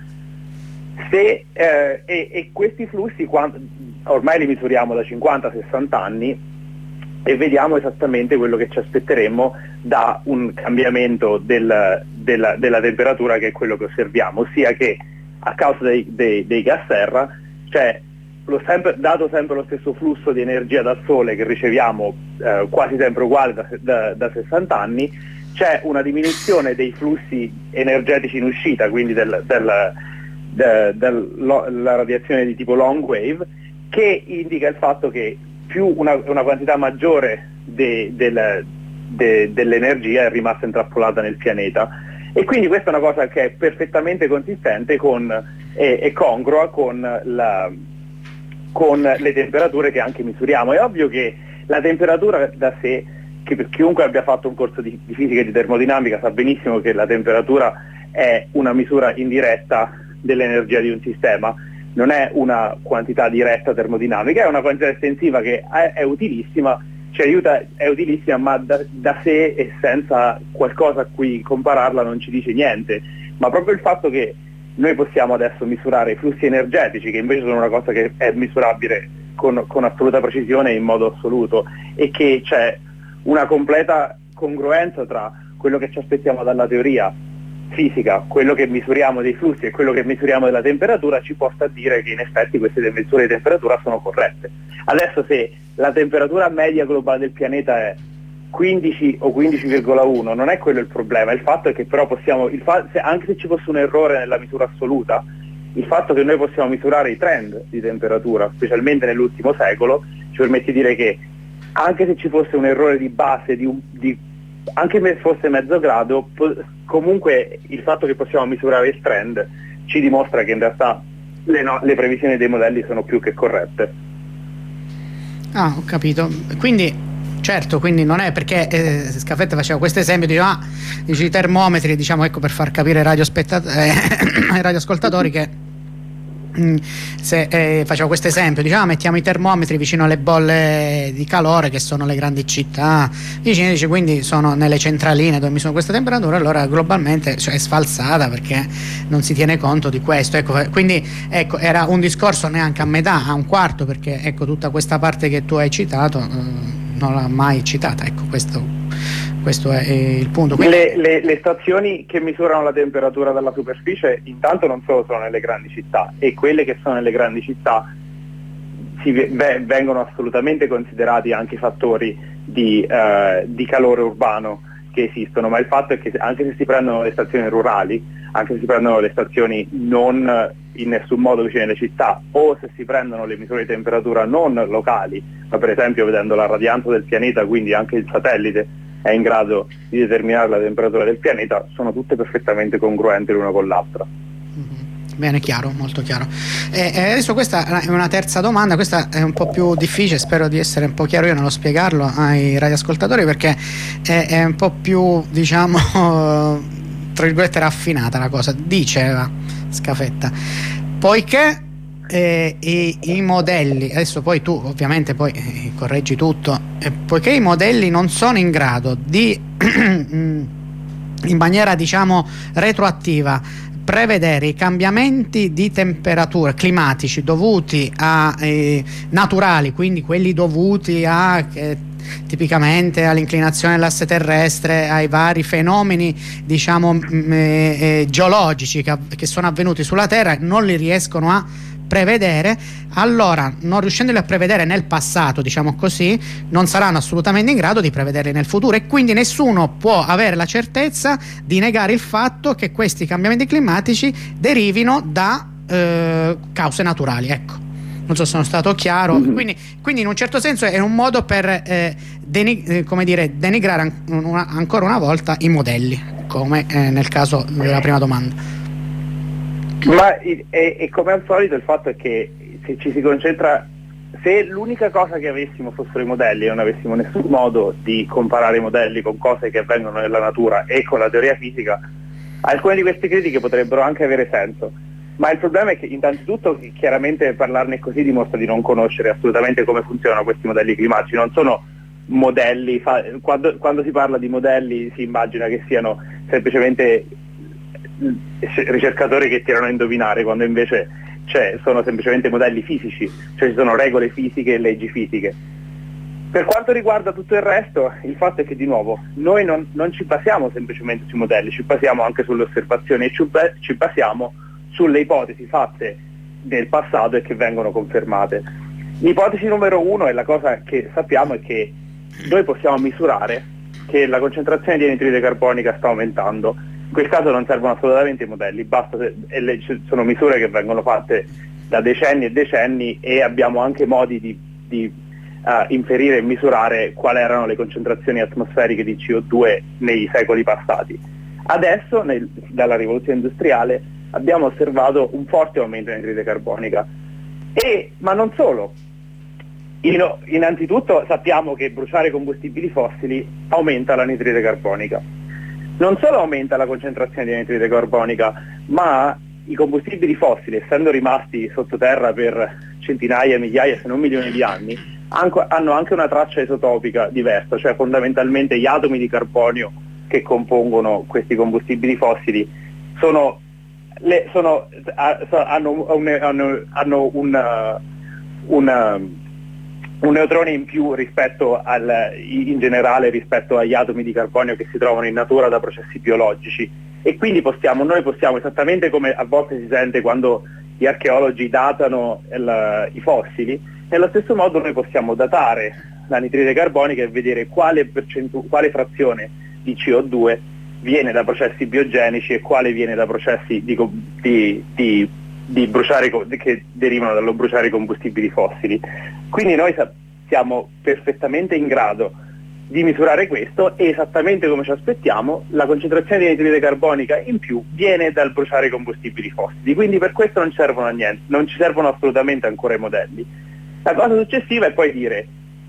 Se, eh, e, e questi flussi quando, ormai li misuriamo da cinquanta sessanta anni e vediamo esattamente quello che ci aspetteremmo da un cambiamento del, della, della temperatura, che è quello che osserviamo, ossia che a causa dei, dei, dei gas serra, cioè lo sempre, dato sempre lo stesso flusso di energia dal Sole che riceviamo eh, quasi sempre uguale da, da, da sessanta anni, c'è una diminuzione dei flussi energetici in uscita, quindi del, del, del, del, lo, la radiazione di tipo long wave, che indica il fatto che più una, una quantità maggiore de, del, de, dell'energia è rimasta intrappolata nel pianeta, e quindi questa è una cosa che è perfettamente consistente con, e, e congrua con, la, con le temperature che anche misuriamo. È ovvio che la temperatura da sé, che per chiunque abbia fatto un corso di, di fisica e di termodinamica sa benissimo che la temperatura è una misura indiretta dell'energia di un sistema, non è una quantità diretta termodinamica, è una quantità estensiva che è, è utilissima, ci aiuta, è utilissima, ma da, da sé e senza qualcosa a cui compararla non ci dice niente. Ma proprio il fatto che noi possiamo adesso misurare i flussi energetici, che invece sono una cosa che è misurabile con, con assoluta precisione e in modo assoluto, e che c'è una completa congruenza tra quello che ci aspettiamo dalla teoria fisica, quello che misuriamo dei flussi e quello che misuriamo della temperatura, ci porta a dire che in effetti queste misure di temperatura sono corrette. Adesso, se la temperatura media globale del pianeta è quindici o quindici virgola uno, non è quello il problema, il fatto è che però possiamo, il fa- se, anche se ci fosse un errore nella misura assoluta, il fatto che noi possiamo misurare i trend di temperatura, specialmente nell'ultimo secolo, ci permette di dire che anche se ci fosse un errore di base, di, un, di anche se fosse mezzo grado, po- comunque il fatto che possiamo misurare il trend ci dimostra che in realtà le, no- le previsioni dei modelli sono più che corrette. Ah, ho capito. Quindi, certo, quindi non è perché eh, Scafetta faceva questo esempio, diceva, ah, dici i termometri, diciamo, ecco, per far capire ai radiospettat- eh, ai radioascoltatori che se eh, facevo questo esempio, diciamo, ah, mettiamo i termometri vicino alle bolle di calore che sono le grandi città vicine, dice, quindi sono nelle centraline dove mi sono questa temperatura, allora globalmente, cioè, è sfalsata perché non si tiene conto di questo, ecco. Quindi ecco, era un discorso neanche a metà, a un quarto, perché ecco, tutta questa parte che tu hai citato eh, non l'ha mai citata, ecco, questo questo è il punto. Quindi... Le, le, le stazioni che misurano la temperatura dalla superficie intanto non solo sono nelle grandi città, e quelle che sono nelle grandi città si, beh, vengono assolutamente considerati anche fattori di, eh, di calore urbano che esistono, ma il fatto è che anche se si prendono le stazioni rurali, anche se si prendono le stazioni non in nessun modo vicine alle città, o se si prendono le misure di temperatura non locali, ma per esempio vedendo la radianza del pianeta, quindi anche il satellite è in grado di determinare la temperatura del pianeta, sono tutte perfettamente congruenti l'una con l'altra. Mm-hmm. Bene, chiaro, molto chiaro. E, e adesso questa è una terza domanda, questa è un po' più difficile, spero di essere un po' chiaro io nello spiegarlo ai radioascoltatori, perché è, è un po' più, diciamo, tra virgolette raffinata la cosa. Diceva Scafetta, poiché Eh, i, i modelli, adesso poi tu ovviamente poi eh, correggi tutto, eh, poiché i modelli non sono in grado di in maniera, diciamo, retroattiva prevedere i cambiamenti di temperatura climatici dovuti a eh, naturali, quindi quelli dovuti a eh, tipicamente all'inclinazione dell'asse terrestre, ai vari fenomeni, diciamo, mh, eh, geologici che, che sono avvenuti sulla Terra, non li riescono a prevedere, allora, non riuscendoli a prevedere nel passato, diciamo così, non saranno assolutamente in grado di prevederli nel futuro, e quindi nessuno può avere la certezza di negare il fatto che questi cambiamenti climatici derivino da eh, cause naturali, ecco. Non so se sono stato chiaro. Mm-hmm. Quindi, quindi in un certo senso è un modo per eh, denig- eh, come dire, denigrare an- una, ancora una volta i modelli, come eh, nel caso della prima domanda. Ma e, e come al solito il fatto è che se ci si concentra, se l'unica cosa che avessimo fossero i modelli e non avessimo nessun modo di comparare i modelli con cose che avvengono nella natura e con la teoria fisica, alcune di queste critiche potrebbero anche avere senso. Ma il problema è che innanzitutto chiaramente parlarne così dimostra di non conoscere assolutamente come funzionano questi modelli climatici, non sono modelli, fa, quando, quando si parla di modelli si immagina che siano semplicemente ricercatori che tirano a indovinare, quando invece cioè, sono semplicemente modelli fisici, cioè ci sono regole fisiche e leggi fisiche. Per quanto riguarda tutto il resto, il fatto è che di nuovo noi non, non ci basiamo semplicemente sui modelli, ci basiamo anche sulle osservazioni e ci, ci basiamo sulle ipotesi fatte nel passato e che vengono confermate. L'ipotesi numero uno è la cosa che sappiamo è che noi possiamo misurare che la concentrazione di anidride carbonica sta aumentando. In quel caso non servono assolutamente i modelli, basta se, e le, sono misure che vengono fatte da decenni e decenni e abbiamo anche modi di, di uh, inferire e misurare quali erano le concentrazioni atmosferiche di C O due nei secoli passati. Adesso, nel, dalla rivoluzione industriale, abbiamo osservato un forte aumento di anidride carbonica, e, ma non solo. In, innanzitutto sappiamo che bruciare combustibili fossili aumenta l'anidride carbonica. Non solo aumenta la concentrazione di anidride carbonica, ma i combustibili fossili, essendo rimasti sottoterra per centinaia, migliaia, se non milioni di anni, hanno anche una traccia isotopica diversa, cioè fondamentalmente gli atomi di carbonio che compongono questi combustibili fossili sono, le, sono, hanno, hanno, hanno un, un, un neutrone in più rispetto al, in generale rispetto agli atomi di carbonio che si trovano in natura da processi biologici, e quindi possiamo, noi possiamo, esattamente come a volte si sente quando gli archeologi datano il, i fossili, nello stesso modo noi possiamo datare l'anidride carbonica e vedere quale, percentu- quale frazione di C O due viene da processi biogenici e quale viene da processi di, di, di, di bruciare, che derivano dallo bruciare i combustibili fossili. Quindi noi siamo perfettamente in grado di misurare questo, e esattamente come ci aspettiamo la concentrazione di anidride carbonica in più viene dal bruciare i combustibili fossili, quindi per questo non ci servono a niente, non ci servono assolutamente ancora i modelli. La cosa successiva è poi dire,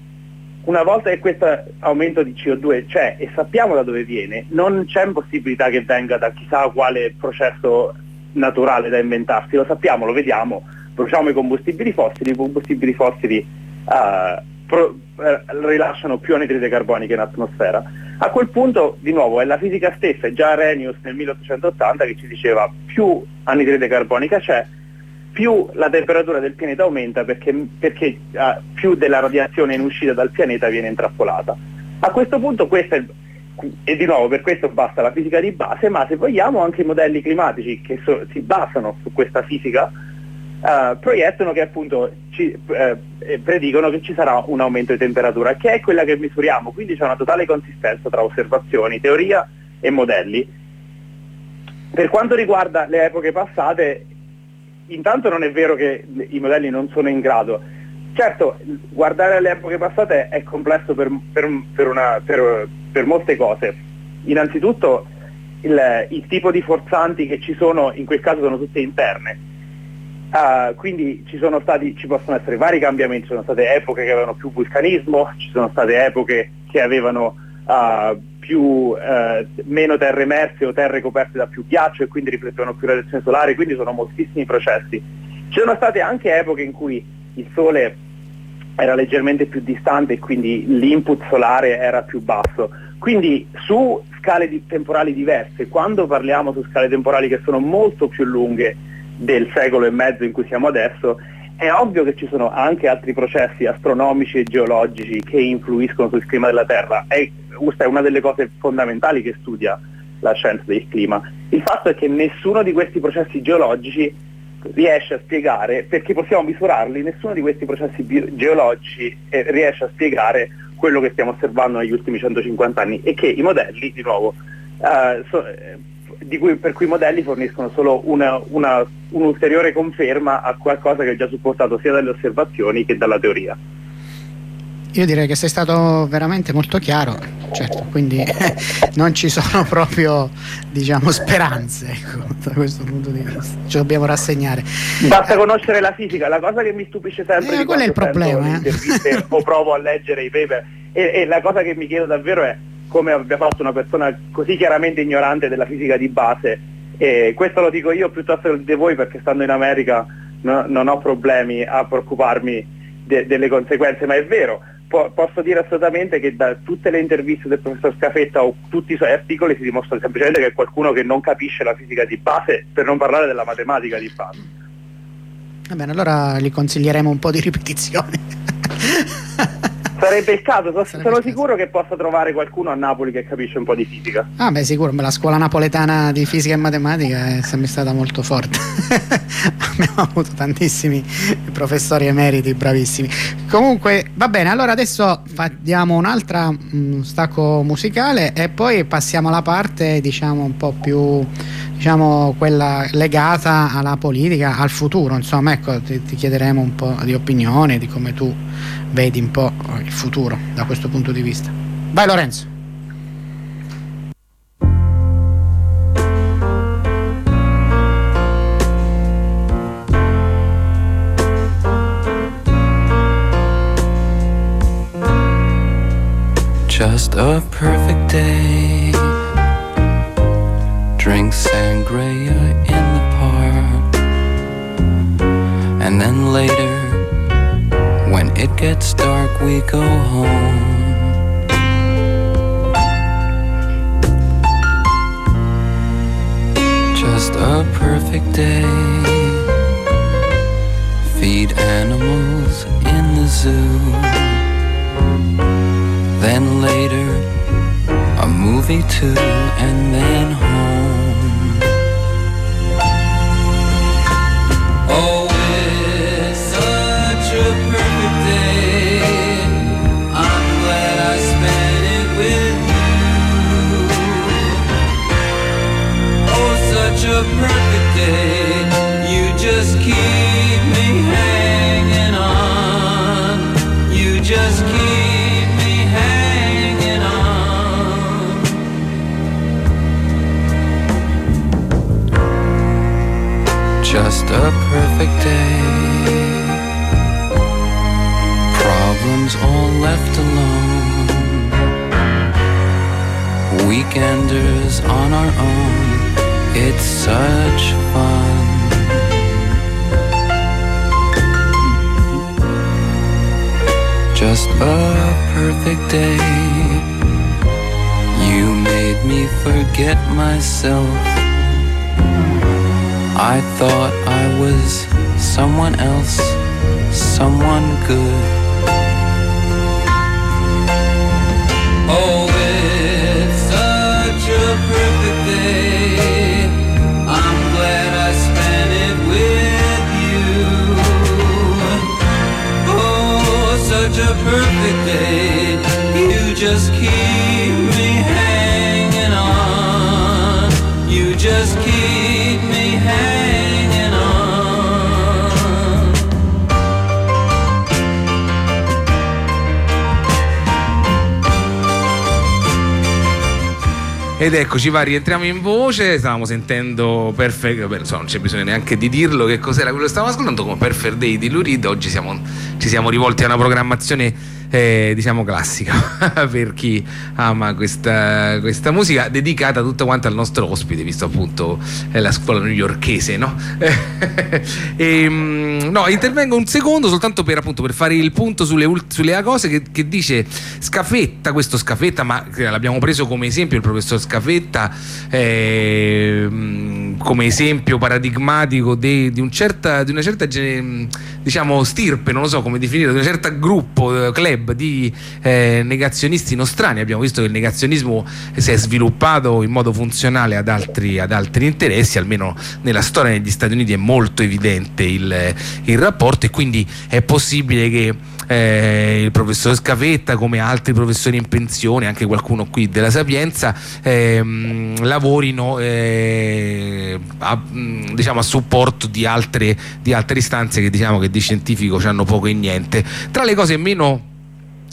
una volta che questo aumento di C O due c'è e sappiamo da dove viene, non c'è possibilità che venga da chissà quale processo naturale da inventarsi, lo sappiamo, lo vediamo, bruciamo i combustibili fossili, i combustibili fossili uh, pro, uh, rilasciano più anidride carbonica in atmosfera. A quel punto, di nuovo, è la fisica stessa, è già Arrhenius nel milleottocentottanta che ci diceva più anidride carbonica c'è, più la temperatura del pianeta aumenta, perché, perché uh, più della radiazione in uscita dal pianeta viene intrappolata. A questo punto, questa è, e di nuovo per questo basta la fisica di base, ma se vogliamo anche i modelli climatici che so, si basano su questa fisica uh, proiettano che appunto ci, uh, predicono che ci sarà un aumento di temperatura, che è quella che misuriamo, quindi c'è una totale consistenza tra osservazioni, teoria e modelli. Per quanto riguarda le epoche passate, intanto non è vero che i modelli non sono in grado. Certo, guardare alle epoche passate è complesso per, per, per, una, per, per molte cose. Innanzitutto il, il tipo di forzanti che ci sono in quel caso sono tutte interne, uh, quindi ci sono stati, ci possono essere vari cambiamenti, ci sono state epoche che avevano più vulcanismo, ci sono state epoche che avevano uh, più, uh, meno terre emerse o terre coperte da più ghiaccio e quindi riflettevano più radiazione solare, quindi sono moltissimi processi. Ci sono state anche epoche in cui il Sole era leggermente più distante e quindi l'input solare era più basso. Quindi su scale di temporali diverse, quando parliamo su scale temporali che sono molto più lunghe del secolo e mezzo in cui siamo adesso, è ovvio che ci sono anche altri processi astronomici e geologici che influiscono sul clima della Terra. E questa è una delle cose fondamentali che studia la scienza del clima. Il fatto è che nessuno di questi processi geologici riesce a spiegare, perché possiamo misurarli, nessuno di questi processi bio- geologici eh, riesce a spiegare quello che stiamo osservando negli ultimi centocinquanta anni, e che i modelli, di nuovo, eh, so, eh, di cui, per cui i modelli forniscono solo una, una, un'ulteriore conferma a qualcosa che è già supportato sia dalle osservazioni che dalla teoria. Io direi che sei stato veramente molto chiaro, certo, quindi non ci sono proprio, diciamo, speranze, ecco, da questo punto di vista ci dobbiamo rassegnare. Basta conoscere la fisica. La cosa che mi stupisce sempre eh, di quello è il problema, le interviste o provo a leggere i paper e, e la cosa che mi chiedo davvero è come abbia fatto una persona così chiaramente ignorante della fisica di base E questo lo dico io piuttosto di voi, perché stando in America no, non ho problemi a preoccuparmi de, delle conseguenze, ma è vero, po- posso dire assolutamente che da tutte le interviste del professor Scafetta o tutti i suoi articoli si dimostra semplicemente che è qualcuno che non capisce la fisica di base, per non parlare della matematica di base. Va bene, allora gli consiglieremo un po' di ripetizione. Sarebbe il caso, so, Sarebbe sono il caso. sicuro che possa trovare qualcuno a Napoli che capisce un po' di fisica. Ah beh, sicuro, la scuola napoletana di fisica e matematica è sempre stata molto forte. Abbiamo avuto tantissimi professori emeriti bravissimi. Comunque va bene, allora adesso diamo un'altra um, stacco musicale e poi passiamo alla parte, diciamo, un po' più, diciamo, quella legata alla politica, al futuro, insomma, ecco, ti, ti chiederemo un po' di opinione, di come tu vedi un po' il futuro da questo punto di vista. Vai Lorenzo. Just a perfect day. Drink sangria in the park. And then later, when it gets dark, we go home. Just a perfect day. Feed animals in the zoo. Then later, a movie too, and then home. Oh, it's such a perfect day. I'm glad I spent it with you. Oh, such a perfect day. You just keep me hanging on. You just keep just a perfect day. Problems all left alone. Weekenders on our own. It's such fun. Just a perfect day. You made me forget myself. I thought I was someone else, someone good. Oh, it's such a perfect day. I'm glad I spent it with you. Oh, such a perfect day. You just keep me hanging on. You just keep me hanging on. Ed eccoci va, rientriamo in voce. Stavamo sentendo Perfect, beh, insomma, non c'è bisogno neanche di dirlo che cos'era quello che stavamo ascoltando, come Perfect Day di Lou Reed. Oggi siamo, ci siamo rivolti a una programmazione eh, diciamo classica per chi ama questa, questa musica, dedicata tutta quanta al nostro ospite, visto appunto è la scuola newyorkese, no? e, no, intervengo un secondo soltanto per appunto per fare il punto sulle, sulle cose che, che dice Scafetta, questo Scafetta, ma l'abbiamo preso come esempio il professor Scafetta, eh, come esempio paradigmatico de, di, un certa, di una certa diciamo stirpe, non lo so come definire, di un certo gruppo, club di eh, negazionisti nostrani. Abbiamo visto che il negazionismo si è sviluppato in modo funzionale ad altri, ad altri interessi, almeno nella storia degli Stati Uniti è molto evidente il, il rapporto, e quindi è possibile che Eh, il professor Scafetta, come altri professori in pensione, anche qualcuno qui della Sapienza, ehm, lavorino eh, a, diciamo, a supporto di altre, di altre istanze che diciamo che di scientifico c'hanno poco e niente. Tra le cose meno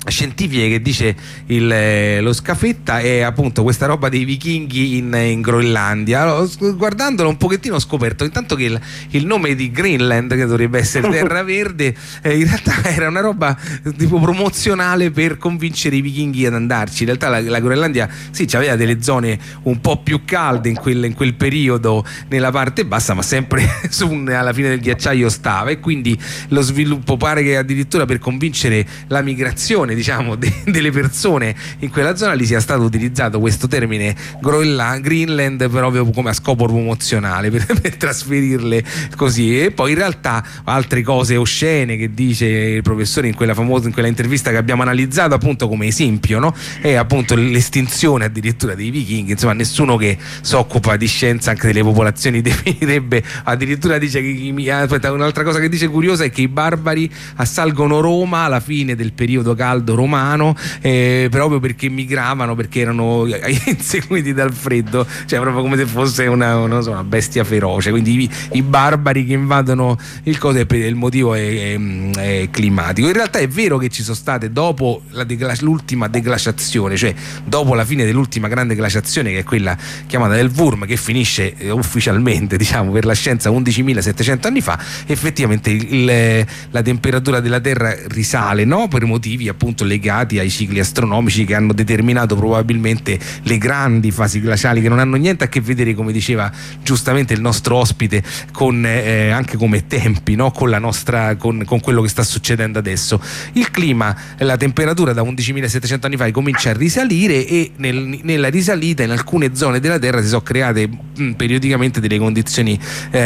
scientifiche che dice il, lo Scafetta è appunto questa roba dei vichinghi in, in Groenlandia. Guardandolo un pochettino ho scoperto intanto che il, il nome di Greenland, che dovrebbe essere terra verde, eh, in realtà era una roba tipo promozionale per convincere i vichinghi ad andarci. In realtà la, la Groenlandia sì, aveva delle zone un po' più calde in quel, in quel periodo nella parte bassa, ma sempre su un, alla fine del ghiacciaio stava, e quindi lo sviluppo pare che addirittura per convincere la migrazione, diciamo, de, delle persone in quella zona lì sia stato utilizzato questo termine Groenland, Greenland, proprio come a scopo promozionale, per, per trasferirle così. E poi in realtà altre cose oscene che dice il professore in quella famosa, in quella intervista che abbiamo analizzato appunto come esempio, no? È appunto l'estinzione addirittura dei vichinghi. Insomma, nessuno che si occupa di scienza anche delle popolazioni definirebbe, addirittura dice che, aspetta, un'altra cosa che dice curiosa è che i barbari assalgono Roma alla fine del periodo caldo romano, eh, proprio perché migravano, perché erano inseguiti dal freddo, cioè proprio come se fosse una, una, una bestia feroce. Quindi i, i barbari che invadono il coso, per il motivo è, è, è climatico. In realtà è vero che ci sono state dopo la degla- l'ultima deglaciazione, cioè dopo la fine dell'ultima grande glaciazione, che è quella chiamata del Wurm, che finisce eh, ufficialmente, diciamo, per la scienza undicimilasettecento anni fa, effettivamente il, il, la temperatura della Terra risale, no? Per motivi appunto legati ai cicli astronomici che hanno determinato probabilmente le grandi fasi glaciali, che non hanno niente a che vedere, come diceva giustamente il nostro ospite, con eh, anche come tempi, no? Con la nostra, con, con quello che sta succedendo adesso. Il clima, la temperatura da undicimilasettecento anni fa comincia a risalire, e nel, nella risalita in alcune zone della Terra si sono create mh, periodicamente delle condizioni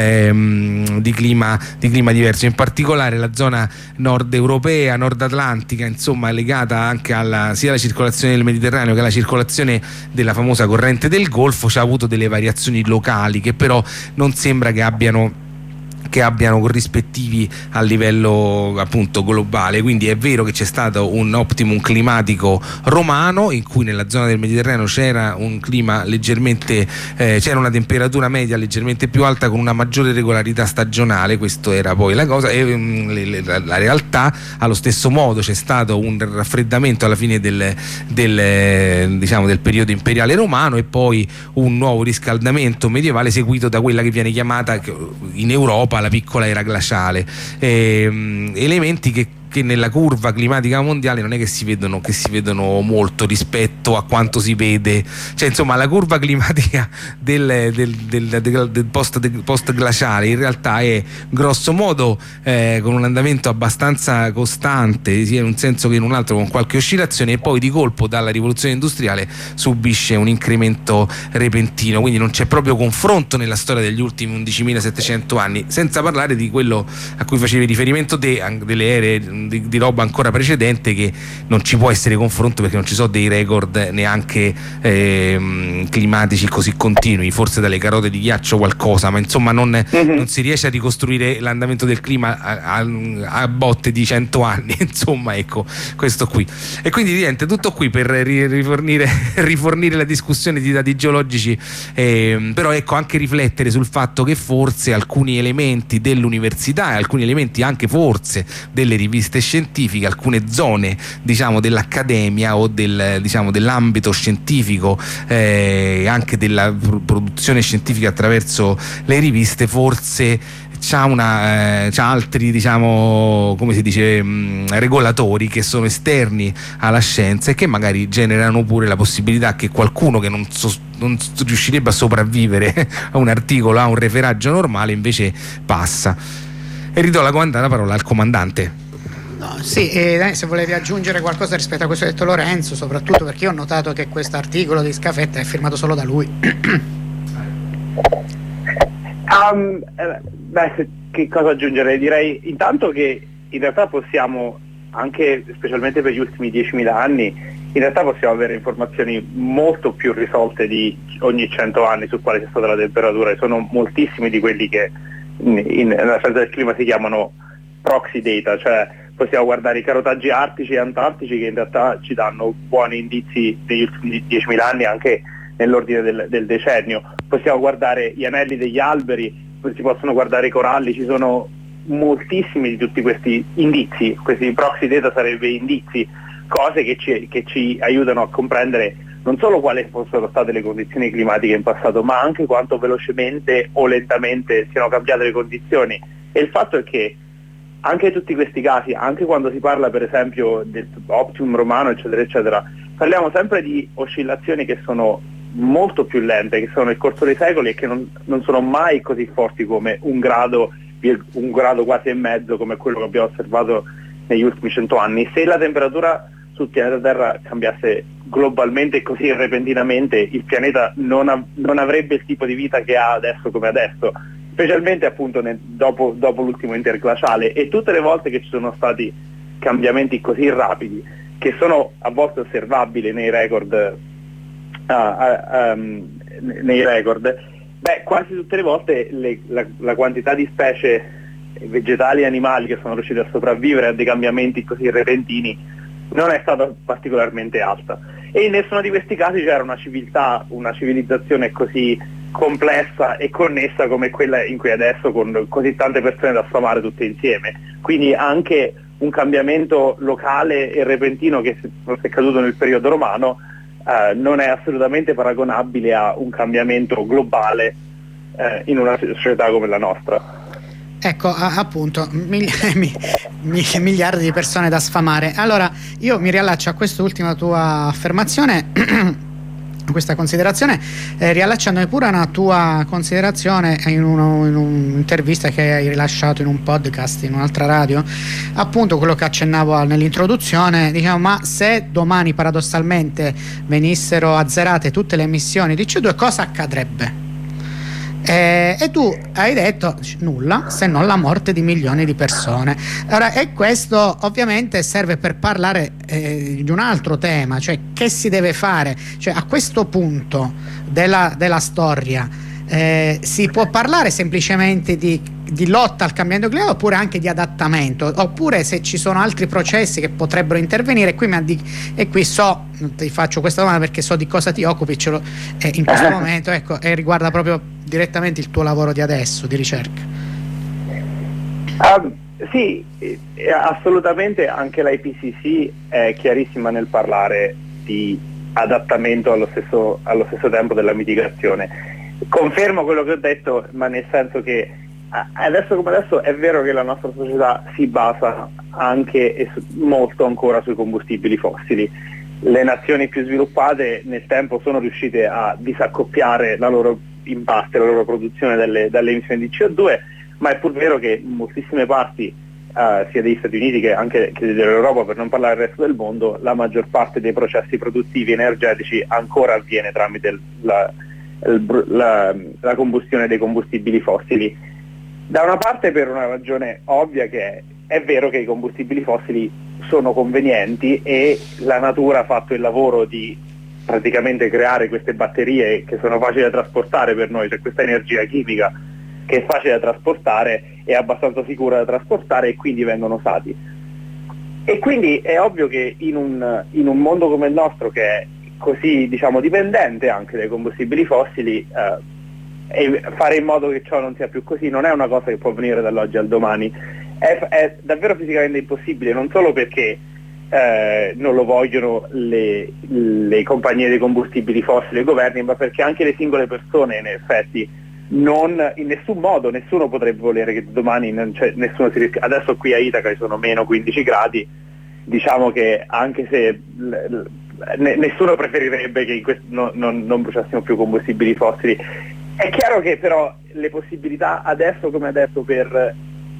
ehm, di clima di clima diverso, in particolare la zona nord europea, nord atlantica, insomma legata anche alla, sia alla circolazione del Mediterraneo che alla circolazione della famosa corrente del Golfo. C'ha avuto delle variazioni locali che però non sembra che abbiano che abbiano corrispettivi a livello appunto globale. Quindi è vero che c'è stato un optimum climatico romano, in cui nella zona del Mediterraneo c'era un clima leggermente eh, c'era una temperatura media leggermente più alta con una maggiore regolarità stagionale. Questo era poi la cosa, e um, le, le, la realtà allo stesso modo c'è stato un raffreddamento alla fine del, del, diciamo, del periodo imperiale romano, e poi un nuovo riscaldamento medievale seguito da quella che viene chiamata in Europa la piccola era glaciale, eh, elementi che che nella curva climatica mondiale non è che si vedono che si vedono molto rispetto a quanto si vede, cioè insomma la curva climatica del, del, del, del, del post, del post glaciale in realtà è grosso modo eh, con un andamento abbastanza costante, sia in un senso che in un altro, con qualche oscillazione, e poi di colpo dalla rivoluzione industriale subisce un incremento repentino. Quindi non c'è proprio confronto nella storia degli ultimi undicimilasettecento anni, senza parlare di quello a cui facevi riferimento te, delle ere Di, di roba ancora precedente, che non ci può essere confronto perché non ci sono dei record neanche eh, climatici così continui, forse dalle carote di ghiaccio qualcosa, ma insomma non, mm-hmm. non si riesce a ricostruire l'andamento del clima a, a, a botte di cento anni, insomma, ecco, questo qui. E quindi niente, tutto qui per rifornire, rifornire la discussione di dati geologici, eh, però ecco, anche riflettere sul fatto che forse alcuni elementi dell'università e alcuni elementi anche forse delle riviste scientifiche, alcune zone diciamo dell'accademia o del, diciamo, dell'ambito scientifico, eh, anche della produzione scientifica attraverso le riviste, forse c'ha, una, eh, c'ha altri diciamo come si dice mh, regolatori che sono esterni alla scienza e che magari generano pure la possibilità che qualcuno che non, so, non riuscirebbe a sopravvivere a un articolo, a un referaggio normale, invece passa. E ridò la, la parola al comandante. No, sì, eh, se volevi aggiungere qualcosa rispetto a questo che ha detto Lorenzo, soprattutto perché io ho notato che questo articolo di Scafetta è firmato solo da lui. um, eh, beh, che cosa aggiungere? Direi intanto che in realtà possiamo, anche specialmente per gli ultimi diecimila anni, in realtà possiamo avere informazioni molto più risolte di ogni cento anni su quale sia stata la temperatura. Sono moltissimi di quelli che in, in, nella scienza del clima si chiamano proxy data, cioè possiamo guardare i carotaggi artici e antartici che in realtà ci danno buoni indizi degli ultimi diecimila anni, anche nell'ordine del, del decennio. Possiamo guardare gli anelli degli alberi, si possono guardare i coralli, ci sono moltissimi di tutti questi indizi, questi proxy data sarebbe indizi. cose che ci, che ci aiutano a comprendere non solo quali fossero state le condizioni climatiche in passato, ma anche quanto velocemente o lentamente siano cambiate le condizioni. E il fatto è che anche in tutti questi casi, anche quando si parla per esempio del optimum romano, eccetera, eccetera, parliamo sempre di oscillazioni che sono molto più lente, che sono nel corso dei secoli e che non, non sono mai così forti come un grado, un grado quasi e mezzo come quello che abbiamo osservato negli ultimi cento anni. Se la temperatura sul pianeta Terra cambiasse globalmente e così repentinamente, il pianeta non, av- non avrebbe il tipo di vita che ha adesso come adesso, specialmente appunto nel, dopo, dopo l'ultimo interglaciale. E tutte le volte che ci sono stati cambiamenti così rapidi, che sono a volte osservabili nei record, uh, uh, um, nei record, beh, quasi tutte le volte le, la, la quantità di specie vegetali e animali che sono riusciti a sopravvivere a dei cambiamenti così repentini non è stata particolarmente alta. E in nessuno di questi casi c'era una civiltà, una civilizzazione così complessa e connessa come quella in cui adesso, con così tante persone da sfamare tutte insieme. Quindi anche un cambiamento locale e repentino che è caduto nel periodo romano eh, non è assolutamente paragonabile a un cambiamento globale eh, in una società come la nostra. Ecco, a, appunto, migli- mi- mi- miliardi di persone da sfamare. Allora, io mi riallaccio a quest'ultima tua affermazione, a questa considerazione, eh, riallacciandomi pure a una tua considerazione in, uno, in un'intervista che hai rilasciato in un podcast, in un'altra radio, appunto quello che accennavo nell'introduzione, diciamo, ma se domani paradossalmente venissero azzerate tutte le emissioni di C O due, cosa accadrebbe? Eh, e tu hai detto nulla, se non la morte di milioni di persone. Ora, e questo ovviamente serve per parlare eh, di un altro tema, cioè che si deve fare, cioè a questo punto della, della storia eh, si può parlare semplicemente di, di lotta al cambiamento climatico, oppure anche di adattamento, oppure se ci sono altri processi che potrebbero intervenire. Qui mi addi- e qui so, ti faccio questa domanda perché so di cosa ti occupi, ce lo, eh, in questo momento, ecco, e riguarda proprio direttamente il tuo lavoro di adesso, di ricerca. Um, sì, assolutamente, anche l'I P C C è chiarissima nel parlare di adattamento allo stesso, allo stesso tempo della mitigazione. Confermo quello che ho detto, ma nel senso che adesso come adesso è vero che la nostra società si basa anche e molto ancora sui combustibili fossili. Le nazioni più sviluppate nel tempo sono riuscite a disaccoppiare la loro in parte la loro produzione dalle, dalle emissioni di C O due, ma è pur vero che in moltissime parti uh, sia degli Stati Uniti che anche che dell'Europa, per non parlare del resto del mondo, la maggior parte dei processi produttivi energetici ancora avviene tramite la, la, la combustione dei combustibili fossili. Da una parte per una ragione ovvia, che è, è vero che i combustibili fossili sono convenienti e la natura ha fatto il lavoro di praticamente creare queste batterie che sono facili da trasportare per noi, cioè questa energia chimica che è facile da trasportare, è abbastanza sicura da trasportare e quindi vengono usati. E quindi è ovvio che in un, in un mondo come il nostro, che è così, diciamo, dipendente anche dai combustibili fossili, eh, e fare in modo che ciò non sia più così non è una cosa che può avvenire dall'oggi al domani, è, è davvero fisicamente impossibile, non solo perché Eh, non lo vogliono le, le compagnie dei combustibili fossili e i governi, ma perché anche le singole persone, in effetti, non, in nessun modo nessuno potrebbe volere che domani non c'è, nessuno si rischia. Adesso qui a Itaca ci sono meno quindici gradi, diciamo che anche se l, l, nessuno preferirebbe che in questo, no, non, non bruciassimo più combustibili fossili. È chiaro che però le possibilità adesso come adesso per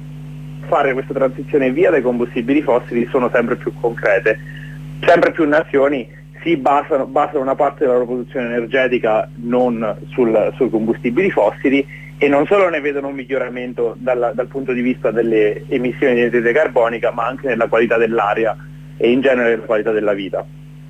fare questa transizione via dai combustibili fossili sono sempre più concrete. Sempre più nazioni si basano, basano una parte della loro produzione energetica non sul, sui combustibili fossili, e non solo ne vedono un miglioramento dalla, dal punto di vista delle emissioni di anidride carbonica, ma anche nella qualità dell'aria e in genere nella qualità della vita.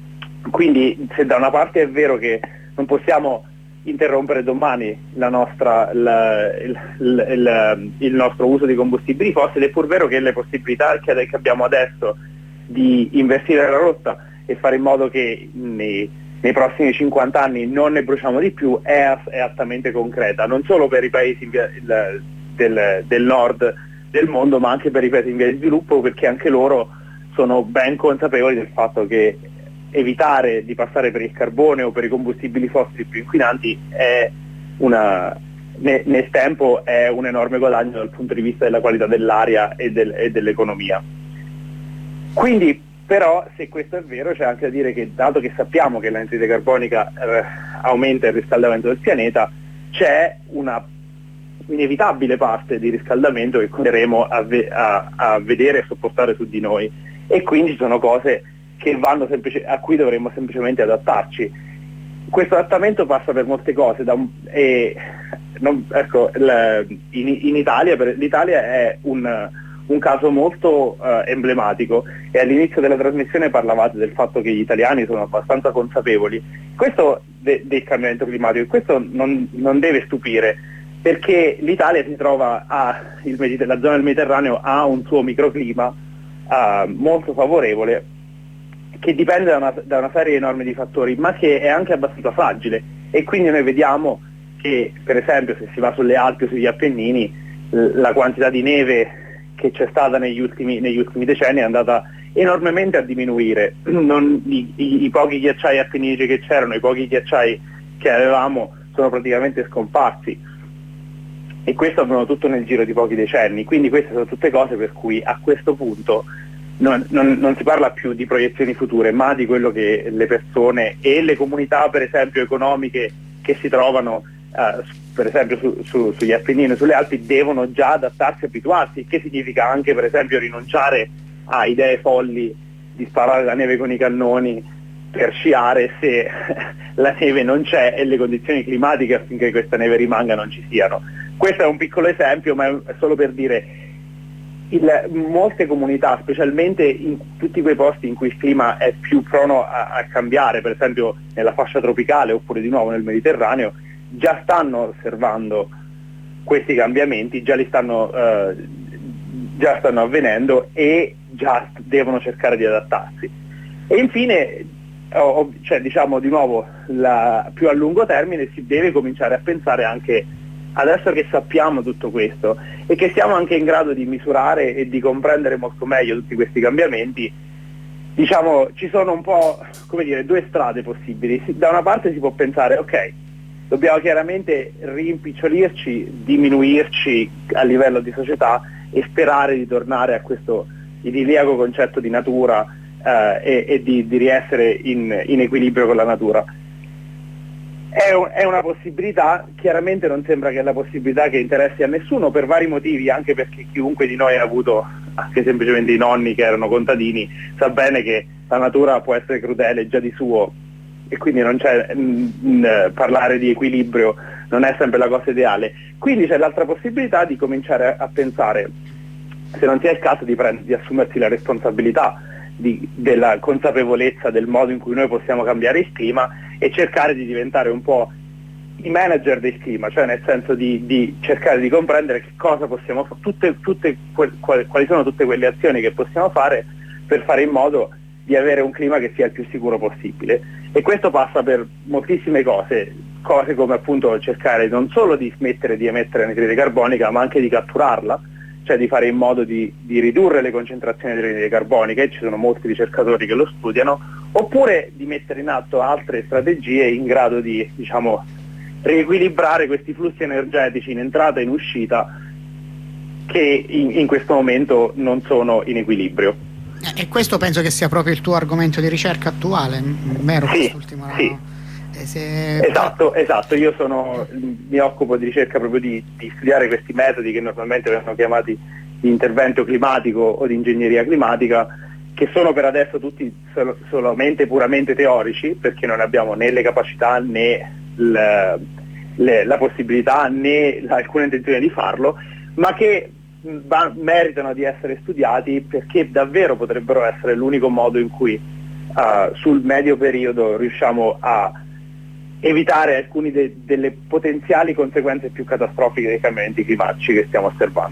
Quindi se da una parte è vero che non possiamo interrompere domani la nostra, la, il, il, il nostro uso di combustibili fossili, è pur vero che le possibilità che, che abbiamo adesso di invertire la rotta e fare in modo che nei, nei prossimi cinquanta anni non ne bruciamo di più è, è altamente concreta, non solo per i paesi via, il, del, del nord del mondo, ma anche per i paesi in via di sviluppo, perché anche loro sono ben consapevoli del fatto che evitare di passare per il carbone o per i combustibili fossili più inquinanti è una, ne, nel tempo è un enorme guadagno dal punto di vista della qualità dell'aria e, del, e dell'economia. Quindi però, se questo è vero, c'è anche da dire che, dato che sappiamo che l'anidride carbonica eh, aumenta il riscaldamento del pianeta, c'è una inevitabile parte di riscaldamento che continueremo a, ve- a, a vedere e sopportare su di noi, e quindi ci sono cose che vanno semplice- a cui dovremmo semplicemente adattarci. Questo adattamento passa per molte cose, da un, e, non, ecco, l, in, in Italia, per, l'Italia è un, un caso molto uh, emblematico, e all'inizio della trasmissione parlavate del fatto che gli italiani sono abbastanza consapevoli questo de, del cambiamento climatico, e questo non, non deve stupire, perché l'Italia si trova a, il Mediter- la zona del Mediterraneo ha un suo microclima uh, molto favorevole, che dipende da una, da una serie enorme di fattori, ma che è anche abbastanza fragile, e quindi noi vediamo che, per esempio, se si va sulle Alpi o sugli Appennini, la quantità di neve che c'è stata negli ultimi, negli ultimi decenni è andata enormemente a diminuire. Non, i, i, i pochi ghiacciai appenninici che c'erano, i pochi ghiacciai che avevamo sono praticamente scomparsi, e questo avviene tutto nel giro di pochi decenni. Quindi queste sono tutte cose per cui a questo punto Non, non, non si parla più di proiezioni future, ma di quello che le persone e le comunità, per esempio economiche, che si trovano eh, per esempio su, su, sugli Appennini e sulle Alpi, devono già adattarsi e abituarsi, che significa anche per esempio rinunciare a idee folli di sparare la neve con i cannoni per sciare se la neve non c'è e le condizioni climatiche affinché questa neve rimanga non ci siano. Questo è un piccolo esempio, ma è solo per dire Il, molte comunità, specialmente in tutti quei posti in cui il clima è più prono a, a cambiare, per esempio nella fascia tropicale oppure di nuovo nel Mediterraneo, già stanno osservando questi cambiamenti, già li stanno, eh, già stanno avvenendo e già devono cercare di adattarsi. E infine, oh, cioè, diciamo di nuovo, la, più a lungo termine si deve cominciare a pensare anche, adesso che sappiamo tutto questo e che siamo anche in grado di misurare e di comprendere molto meglio tutti questi cambiamenti, diciamo ci sono un po', come dire, due strade possibili. Da una parte si può pensare, ok, dobbiamo chiaramente rimpicciolirci, diminuirci a livello di società e sperare di tornare a questo idilliaco concetto di natura eh, e, e di, di riessere in, in equilibrio con la natura. È, un, è una possibilità, chiaramente non sembra che è la possibilità che interessi a nessuno, per vari motivi, anche perché chiunque di noi ha avuto anche semplicemente i nonni che erano contadini, sa bene che la natura può essere crudele già di suo, e quindi non c'è mh, mh, parlare di equilibrio non è sempre la cosa ideale. Quindi c'è l'altra possibilità di cominciare a, a pensare se non sia il caso di, prend- di assumersi la responsabilità di, della consapevolezza del modo in cui noi possiamo cambiare il clima e cercare di diventare un po' i manager del clima, cioè nel senso di, di cercare di comprendere che cosa possiamo fare, tutte, tutte que- quali, quali sono tutte quelle azioni che possiamo fare per fare in modo di avere un clima che sia il più sicuro possibile. E questo passa per moltissime cose, cose come appunto cercare non solo di smettere di emettere anidride carbonica, ma anche di catturarla, cioè di fare in modo di, di ridurre le concentrazioni di anidride carbonica, e ci sono molti ricercatori che lo studiano, oppure di mettere in atto altre strategie in grado di, diciamo, riequilibrare questi flussi energetici in entrata e in uscita che in, in questo momento non sono in equilibrio. E questo penso che sia proprio il tuo argomento di ricerca attuale, vero? Sì, quest'ultimo sì. Eh, se... Esatto, esatto, io sono, mi occupo di ricerca proprio di, di studiare questi metodi che normalmente vengono chiamati di intervento climatico o di ingegneria climatica, che sono per adesso tutti sol- solamente puramente teorici, perché non abbiamo né le capacità né le, le, la possibilità né la, alcuna intenzione di farlo, ma che ma, meritano di essere studiati, perché davvero potrebbero essere l'unico modo in cui uh, sul medio periodo riusciamo a evitare alcune de- delle potenziali conseguenze più catastrofiche dei cambiamenti climatici che stiamo osservando.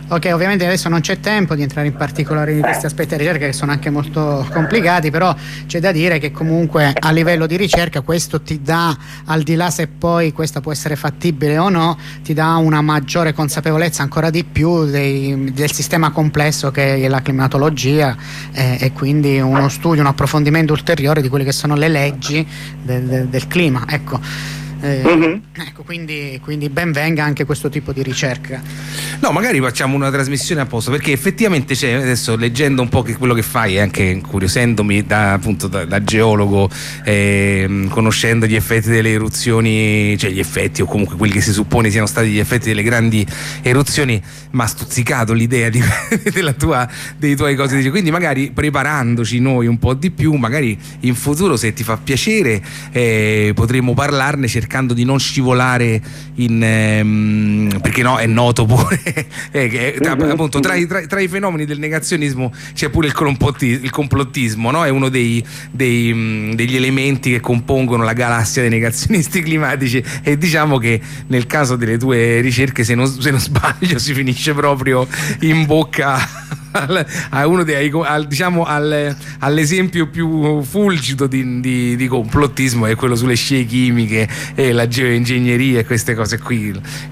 Ok, ovviamente adesso non c'è tempo di entrare in particolari di questi aspetti di ricerca che sono anche molto complicati, però c'è da dire che comunque a livello di ricerca questo ti dà, al di là se poi questa può essere fattibile o no, ti dà una maggiore consapevolezza ancora di più dei, del sistema complesso che è la climatologia, eh, e quindi uno studio, un approfondimento ulteriore di quelle che sono le leggi del, del, del clima, ecco. Eh, mm-hmm. Ecco, quindi, quindi ben venga anche questo tipo di ricerca. No, magari facciamo una trasmissione apposta, perché effettivamente c'è, adesso leggendo un po' che quello che fai e anche incuriosendomi da, appunto, da, da geologo, eh, conoscendo gli effetti delle eruzioni, cioè gli effetti o comunque quelli che si suppone siano stati gli effetti delle grandi eruzioni, mi ha stuzzicato l'idea di, della tua, dei tuoi cose. Quindi magari preparandoci noi un po' di più, magari in futuro, se ti fa piacere, eh, potremmo parlarne, cercando di non scivolare in ehm, perché no, è noto pure eh, che, appunto tra i, tra, tra i fenomeni del negazionismo c'è pure il, complottismo, il complottismo, no? È uno dei, dei, mh, degli elementi che compongono la galassia dei negazionisti climatici, e diciamo che nel caso delle tue ricerche, se non, se non sbaglio, si finisce proprio in bocca al, a uno dei, al, diciamo al, all'esempio più fulgido di, di, di complottismo, è quello sulle scie chimiche e la geoingegneria e queste cose qui,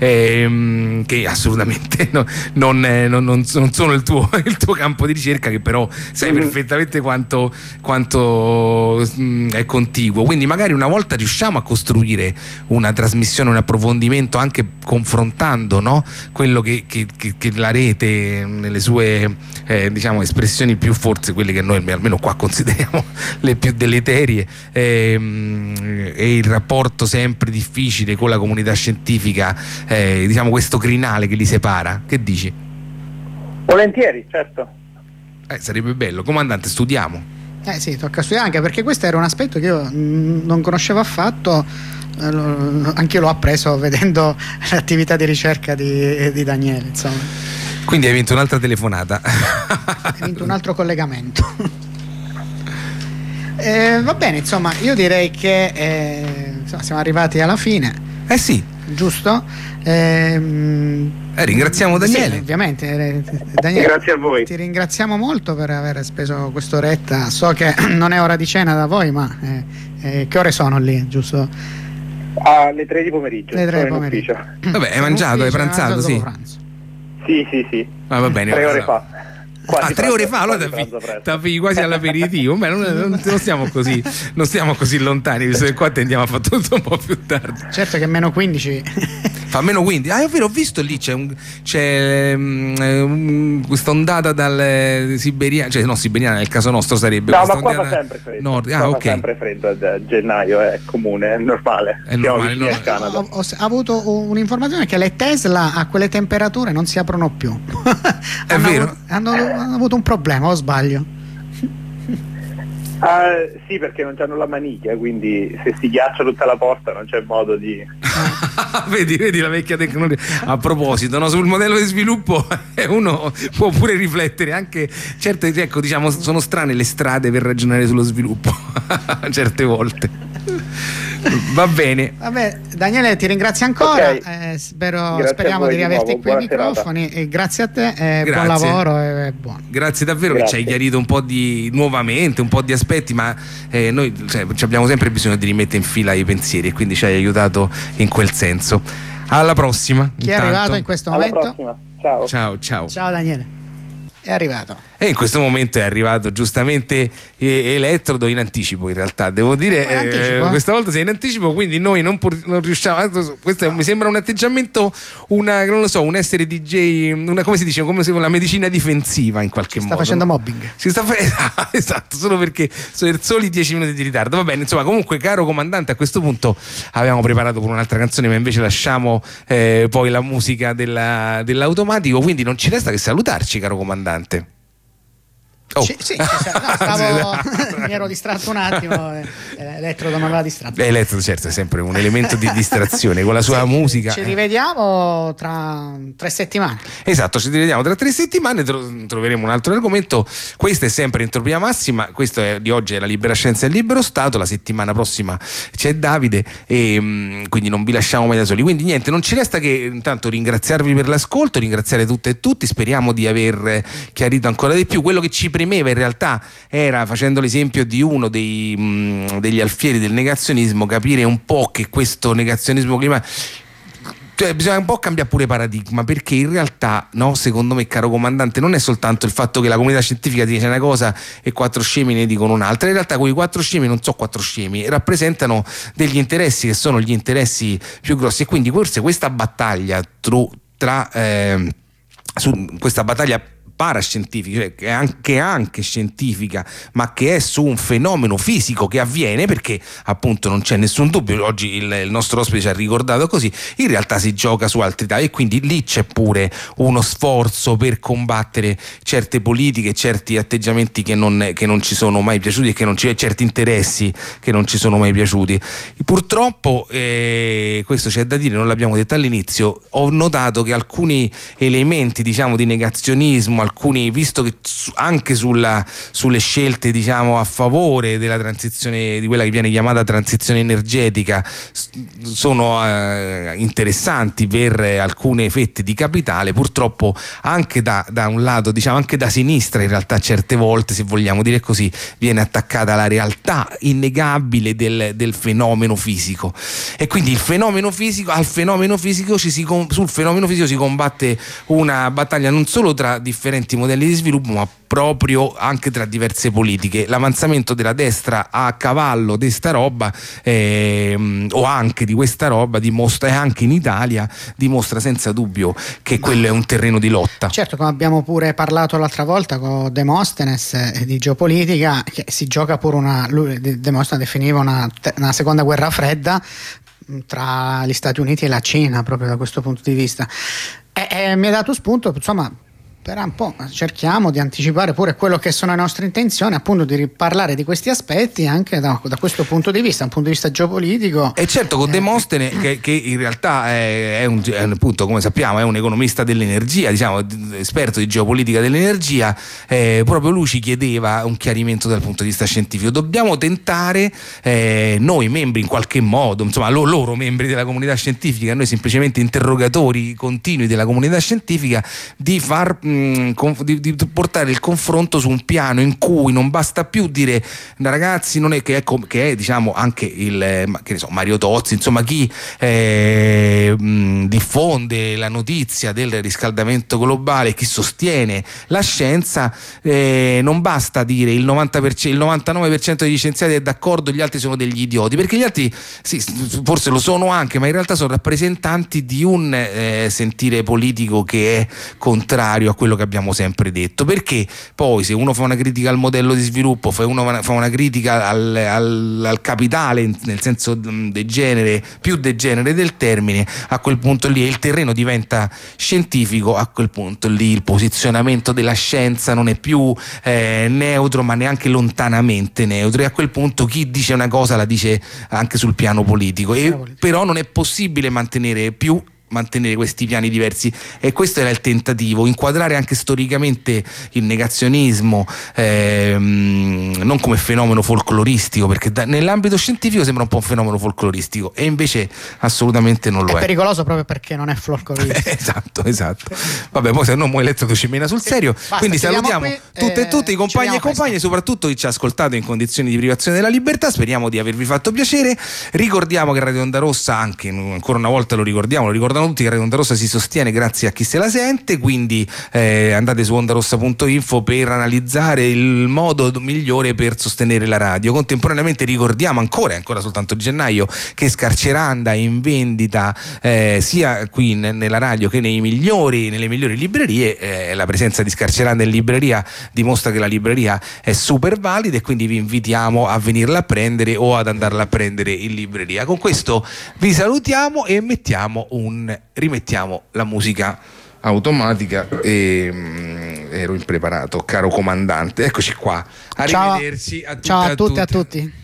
ehm, che assolutamente no, non, eh, non, non sono il tuo, il tuo campo di ricerca, che però sai perfettamente quanto, quanto mh, è contiguo. Quindi magari una volta riusciamo a costruire una trasmissione, un approfondimento, anche confrontando, no? Quello che, che, che, che la rete nelle sue eh, diciamo espressioni più, forse quelle che noi almeno qua consideriamo le più deleterie, ehm, e il rapporto sempre difficile con la comunità scientifica, eh, diciamo questo crinale che li separa. Che dici? Volentieri, certo. Eh, sarebbe bello. Comandante, studiamo. Eh sì, tocca studiare, anche perché questo era un aspetto che io mh, non conoscevo affatto, eh, anche io l'ho appreso vedendo l'attività di ricerca di, di Daniele, insomma. Quindi hai vinto un'altra telefonata. Hai vinto un altro collegamento. Eh, va bene, insomma, io direi che eh, insomma, siamo arrivati alla fine. Eh sì. Giusto? Eh, eh, ringraziamo Daniele. Sì, ovviamente. Eh, Daniele, grazie a voi. Ti ringraziamo molto per aver speso quest'oretta. So che non è ora di cena da voi, ma eh, eh, che ore sono lì, giusto? Alle tre di pomeriggio. Le tre di pomeriggio. Vabbè, hai mangiato, hai pranzato, sì. Pranzo. Sì, sì, sì. Ah, va bene. Tre ore fa. Quasi ah, tre ore fa, allora t'avvii quasi all'aperitivo. Beh, non, non, non stiamo così, non stiamo così lontani, visto che qua tendiamo a fare tutto un po' più tardi. Certo che meno quindici. Fa meno quindici. Ah, è vero, ho visto lì c'è, un, c'è um, questa ondata dal siberiano, cioè no, siberiana nel caso nostro sarebbe. No, ma qua fa sempre freddo. Nord. Ah, qua okay. Fa sempre freddo a gennaio, è comune, è normale. È normale, no, Canada. Ho, ho avuto un'informazione che le Tesla a quelle temperature non si aprono più. È vero? Avuto, hanno, hanno avuto un problema, o sbaglio? Uh, sì, perché non c'hanno la maniglia, quindi se si ghiaccia tutta la porta non c'è modo di... vedi, vedi la vecchia tecnologia. A proposito, no, sul modello di sviluppo uno può pure riflettere anche certe, ecco, diciamo, sono strane le strade per ragionare sullo sviluppo certe volte. Va bene. Vabbè, Daniele, ti ringrazio ancora. Okay. Eh, spero, speriamo di riaverti qui ai microfoni. E grazie a te, eh, buon lavoro e buono. Grazie davvero, grazie. Che ci hai chiarito un po' di nuovamente, un po' di aspetti, ma eh, noi cioè, abbiamo sempre bisogno di rimettere in fila i pensieri, e quindi ci hai aiutato in quel senso. Alla prossima. Chi intanto. è arrivato in questo Alla momento? prossima. Ciao. Ciao, ciao. Ciao Daniele. È arrivato. E in questo momto è arrivato giustamente eh, Elettrodo in anticipo, in realtà devo dire, eh, questa volta sei in anticipo, quindi noi non, pur, non riusciamo, questo mi sembra un atteggiamento, una, non lo so, un essere D J, una, come si dice, come se una medicina difensiva in qualche si modo. Sta facendo mobbing. Si sta facendo, esatto, solo perché sono soli dieci minuti di ritardo. Va bene, insomma, comunque, caro comandante, a questo punto avevamo preparato per un'altra canzone, ma invece lasciamo eh, poi la musica della, dell'automatico, quindi non ci resta che salutarci, caro comandante. Oh. Ci, sì, ci sa- no, stavo, mi ero distratto un attimo, eh, Elettrodo non aveva distratto. Elettrodo, certo, è sempre un elemento di distrazione con la sua Sì, musica. Ci rivediamo tra tre settimane. Esatto, ci rivediamo tra tre settimane, tro- troveremo un altro argomento. Questa è sempre Entropia Massima, questo è, di oggi è la Libera Scienza e il Libero Stato, la settimana prossima c'è Davide e mh, quindi non vi lasciamo mai da soli. Quindi niente, non ci resta che intanto ringraziarvi per l'ascolto, ringraziare tutte e tutti, speriamo di aver chiarito ancora di più. Quello che ci premeva in realtà era, facendo l'esempio di uno dei, mh, degli alfieri del negazionismo, capire un po' che questo negazionismo climatico, cioè bisogna un po' cambiare pure paradigma, perché in realtà, no, secondo me, caro comandante, non è soltanto il fatto che la comunità scientifica dice una cosa e quattro scemi ne dicono un'altra. In realtà quei quattro scemi non sono quattro scemi, rappresentano degli interessi che sono gli interessi più grossi, e quindi forse questa battaglia tru, tra eh, su questa battaglia parascientifica, cioè che è anche, anche scientifica, ma che è su un fenomeno fisico che avviene, perché appunto non c'è nessun dubbio, oggi il, il nostro ospite ci ha ricordato così, in realtà si gioca su altri tavoli, e quindi lì c'è pure uno sforzo per combattere certe politiche, certi atteggiamenti che non, che non ci sono mai piaciuti e che non ci, certi interessi che non ci sono mai piaciuti. Purtroppo eh, questo c'è da dire, non l'abbiamo detto all'inizio, ho notato che alcuni elementi, diciamo, di negazionismo, alcuni, visto che anche sulla, sulle scelte, diciamo, a favore della transizione, di quella che viene chiamata transizione energetica, sono eh, interessanti per alcune fette di capitale, purtroppo anche da, da un lato, diciamo anche da sinistra, in realtà certe volte, se vogliamo dire così, viene attaccata la realtà innegabile del, del fenomeno fisico, e quindi il fenomeno fisico, al fenomeno fisico ci si, sul fenomeno fisico si combatte una battaglia non solo tra differenti modelli di sviluppo, ma proprio anche tra diverse politiche. L'avanzamento della destra a cavallo di sta roba ehm, o anche di questa roba dimostra, e anche in Italia dimostra senza dubbio che quello è un terreno di lotta. Certo, come abbiamo pure parlato l'altra volta con Demostenes eh, di geopolitica, che si gioca pure una, lui Demostenes definiva una, una seconda guerra fredda tra gli Stati Uniti e la Cina, proprio da questo punto di vista, e, e mi ha dato spunto, insomma, per un po' cerchiamo di anticipare pure quello che sono le nostre intenzioni, appunto di parlare di questi aspetti anche da, da questo punto di vista, un punto di vista geopolitico. E certo, con eh, Demostene che, che in realtà è, è, un, è un appunto, come sappiamo, è un economista dell'energia, diciamo esperto di geopolitica dell'energia, eh, proprio lui ci chiedeva un chiarimento dal punto di vista scientifico. Dobbiamo tentare eh, noi membri in qualche modo, insomma lo, loro membri della comunità scientifica, noi semplicemente interrogatori continui della comunità scientifica, di far Di, di portare il confronto su un piano in cui non basta più dire ragazzi, non è che è, che è diciamo anche il che ne so, Mario Tozzi, insomma chi eh, mh, diffonde la notizia del riscaldamento globale, chi sostiene la scienza, eh, non basta dire il novanta per cento, il novantanove per cento degli scienziati è d'accordo, gli altri sono degli idioti, perché gli altri sì, forse lo sono anche, ma in realtà sono rappresentanti di un eh, sentire politico che è contrario a quello che abbiamo sempre detto. Perché poi se uno fa una critica al modello di sviluppo, fa uno fa una critica al, al, al capitale nel senso degenere, più degenere del termine, a quel punto lì il terreno diventa scientifico, a quel punto lì il posizionamento della scienza non è più eh, neutro, ma neanche lontanamente neutro, e a quel punto chi dice una cosa la dice anche sul piano politico, e però non è possibile mantenere più mantenere questi piani diversi, e questo era il tentativo, inquadrare anche storicamente il negazionismo ehm, non come fenomeno folcloristico, perché da, nell'ambito scientifico sembra un po' un fenomeno folcloristico, e invece assolutamente non lo è. È pericoloso proprio perché non è folcloristico. esatto, esatto. Vabbè, poi se no mo Elettrodo ci mena sul serio. Basta, quindi salutiamo qui, tutte e eh, tutti i compagni e compagne, soprattutto chi ci ha ascoltato in condizioni di privazione della libertà. Speriamo di avervi fatto piacere. Ricordiamo che Radio Onda Rossa, anche ancora una volta lo ricordiamo, lo ricordano tutti, che Radio Onda Rossa si sostiene grazie a chi se la sente, quindi eh, andate su ondarossa punto info per analizzare il modo migliore per sostenere la radio. Contemporaneamente ricordiamo ancora, ancora soltanto gennaio, che Scarceranda è in vendita eh, sia qui n- nella radio che nei migliori, nelle migliori librerie. Eh, la presenza di Scarceranda in libreria dimostra che la libreria è super valida, e quindi vi invitiamo a venirla a prendere o ad andarla a prendere in libreria. Con questo vi salutiamo e mettiamo un rimettiamo la musica automatica e ero impreparato, caro comandante. Eccoci qua. Arrivederci ciao. a tutti. Ciao a a tutti, tutti. a tutti.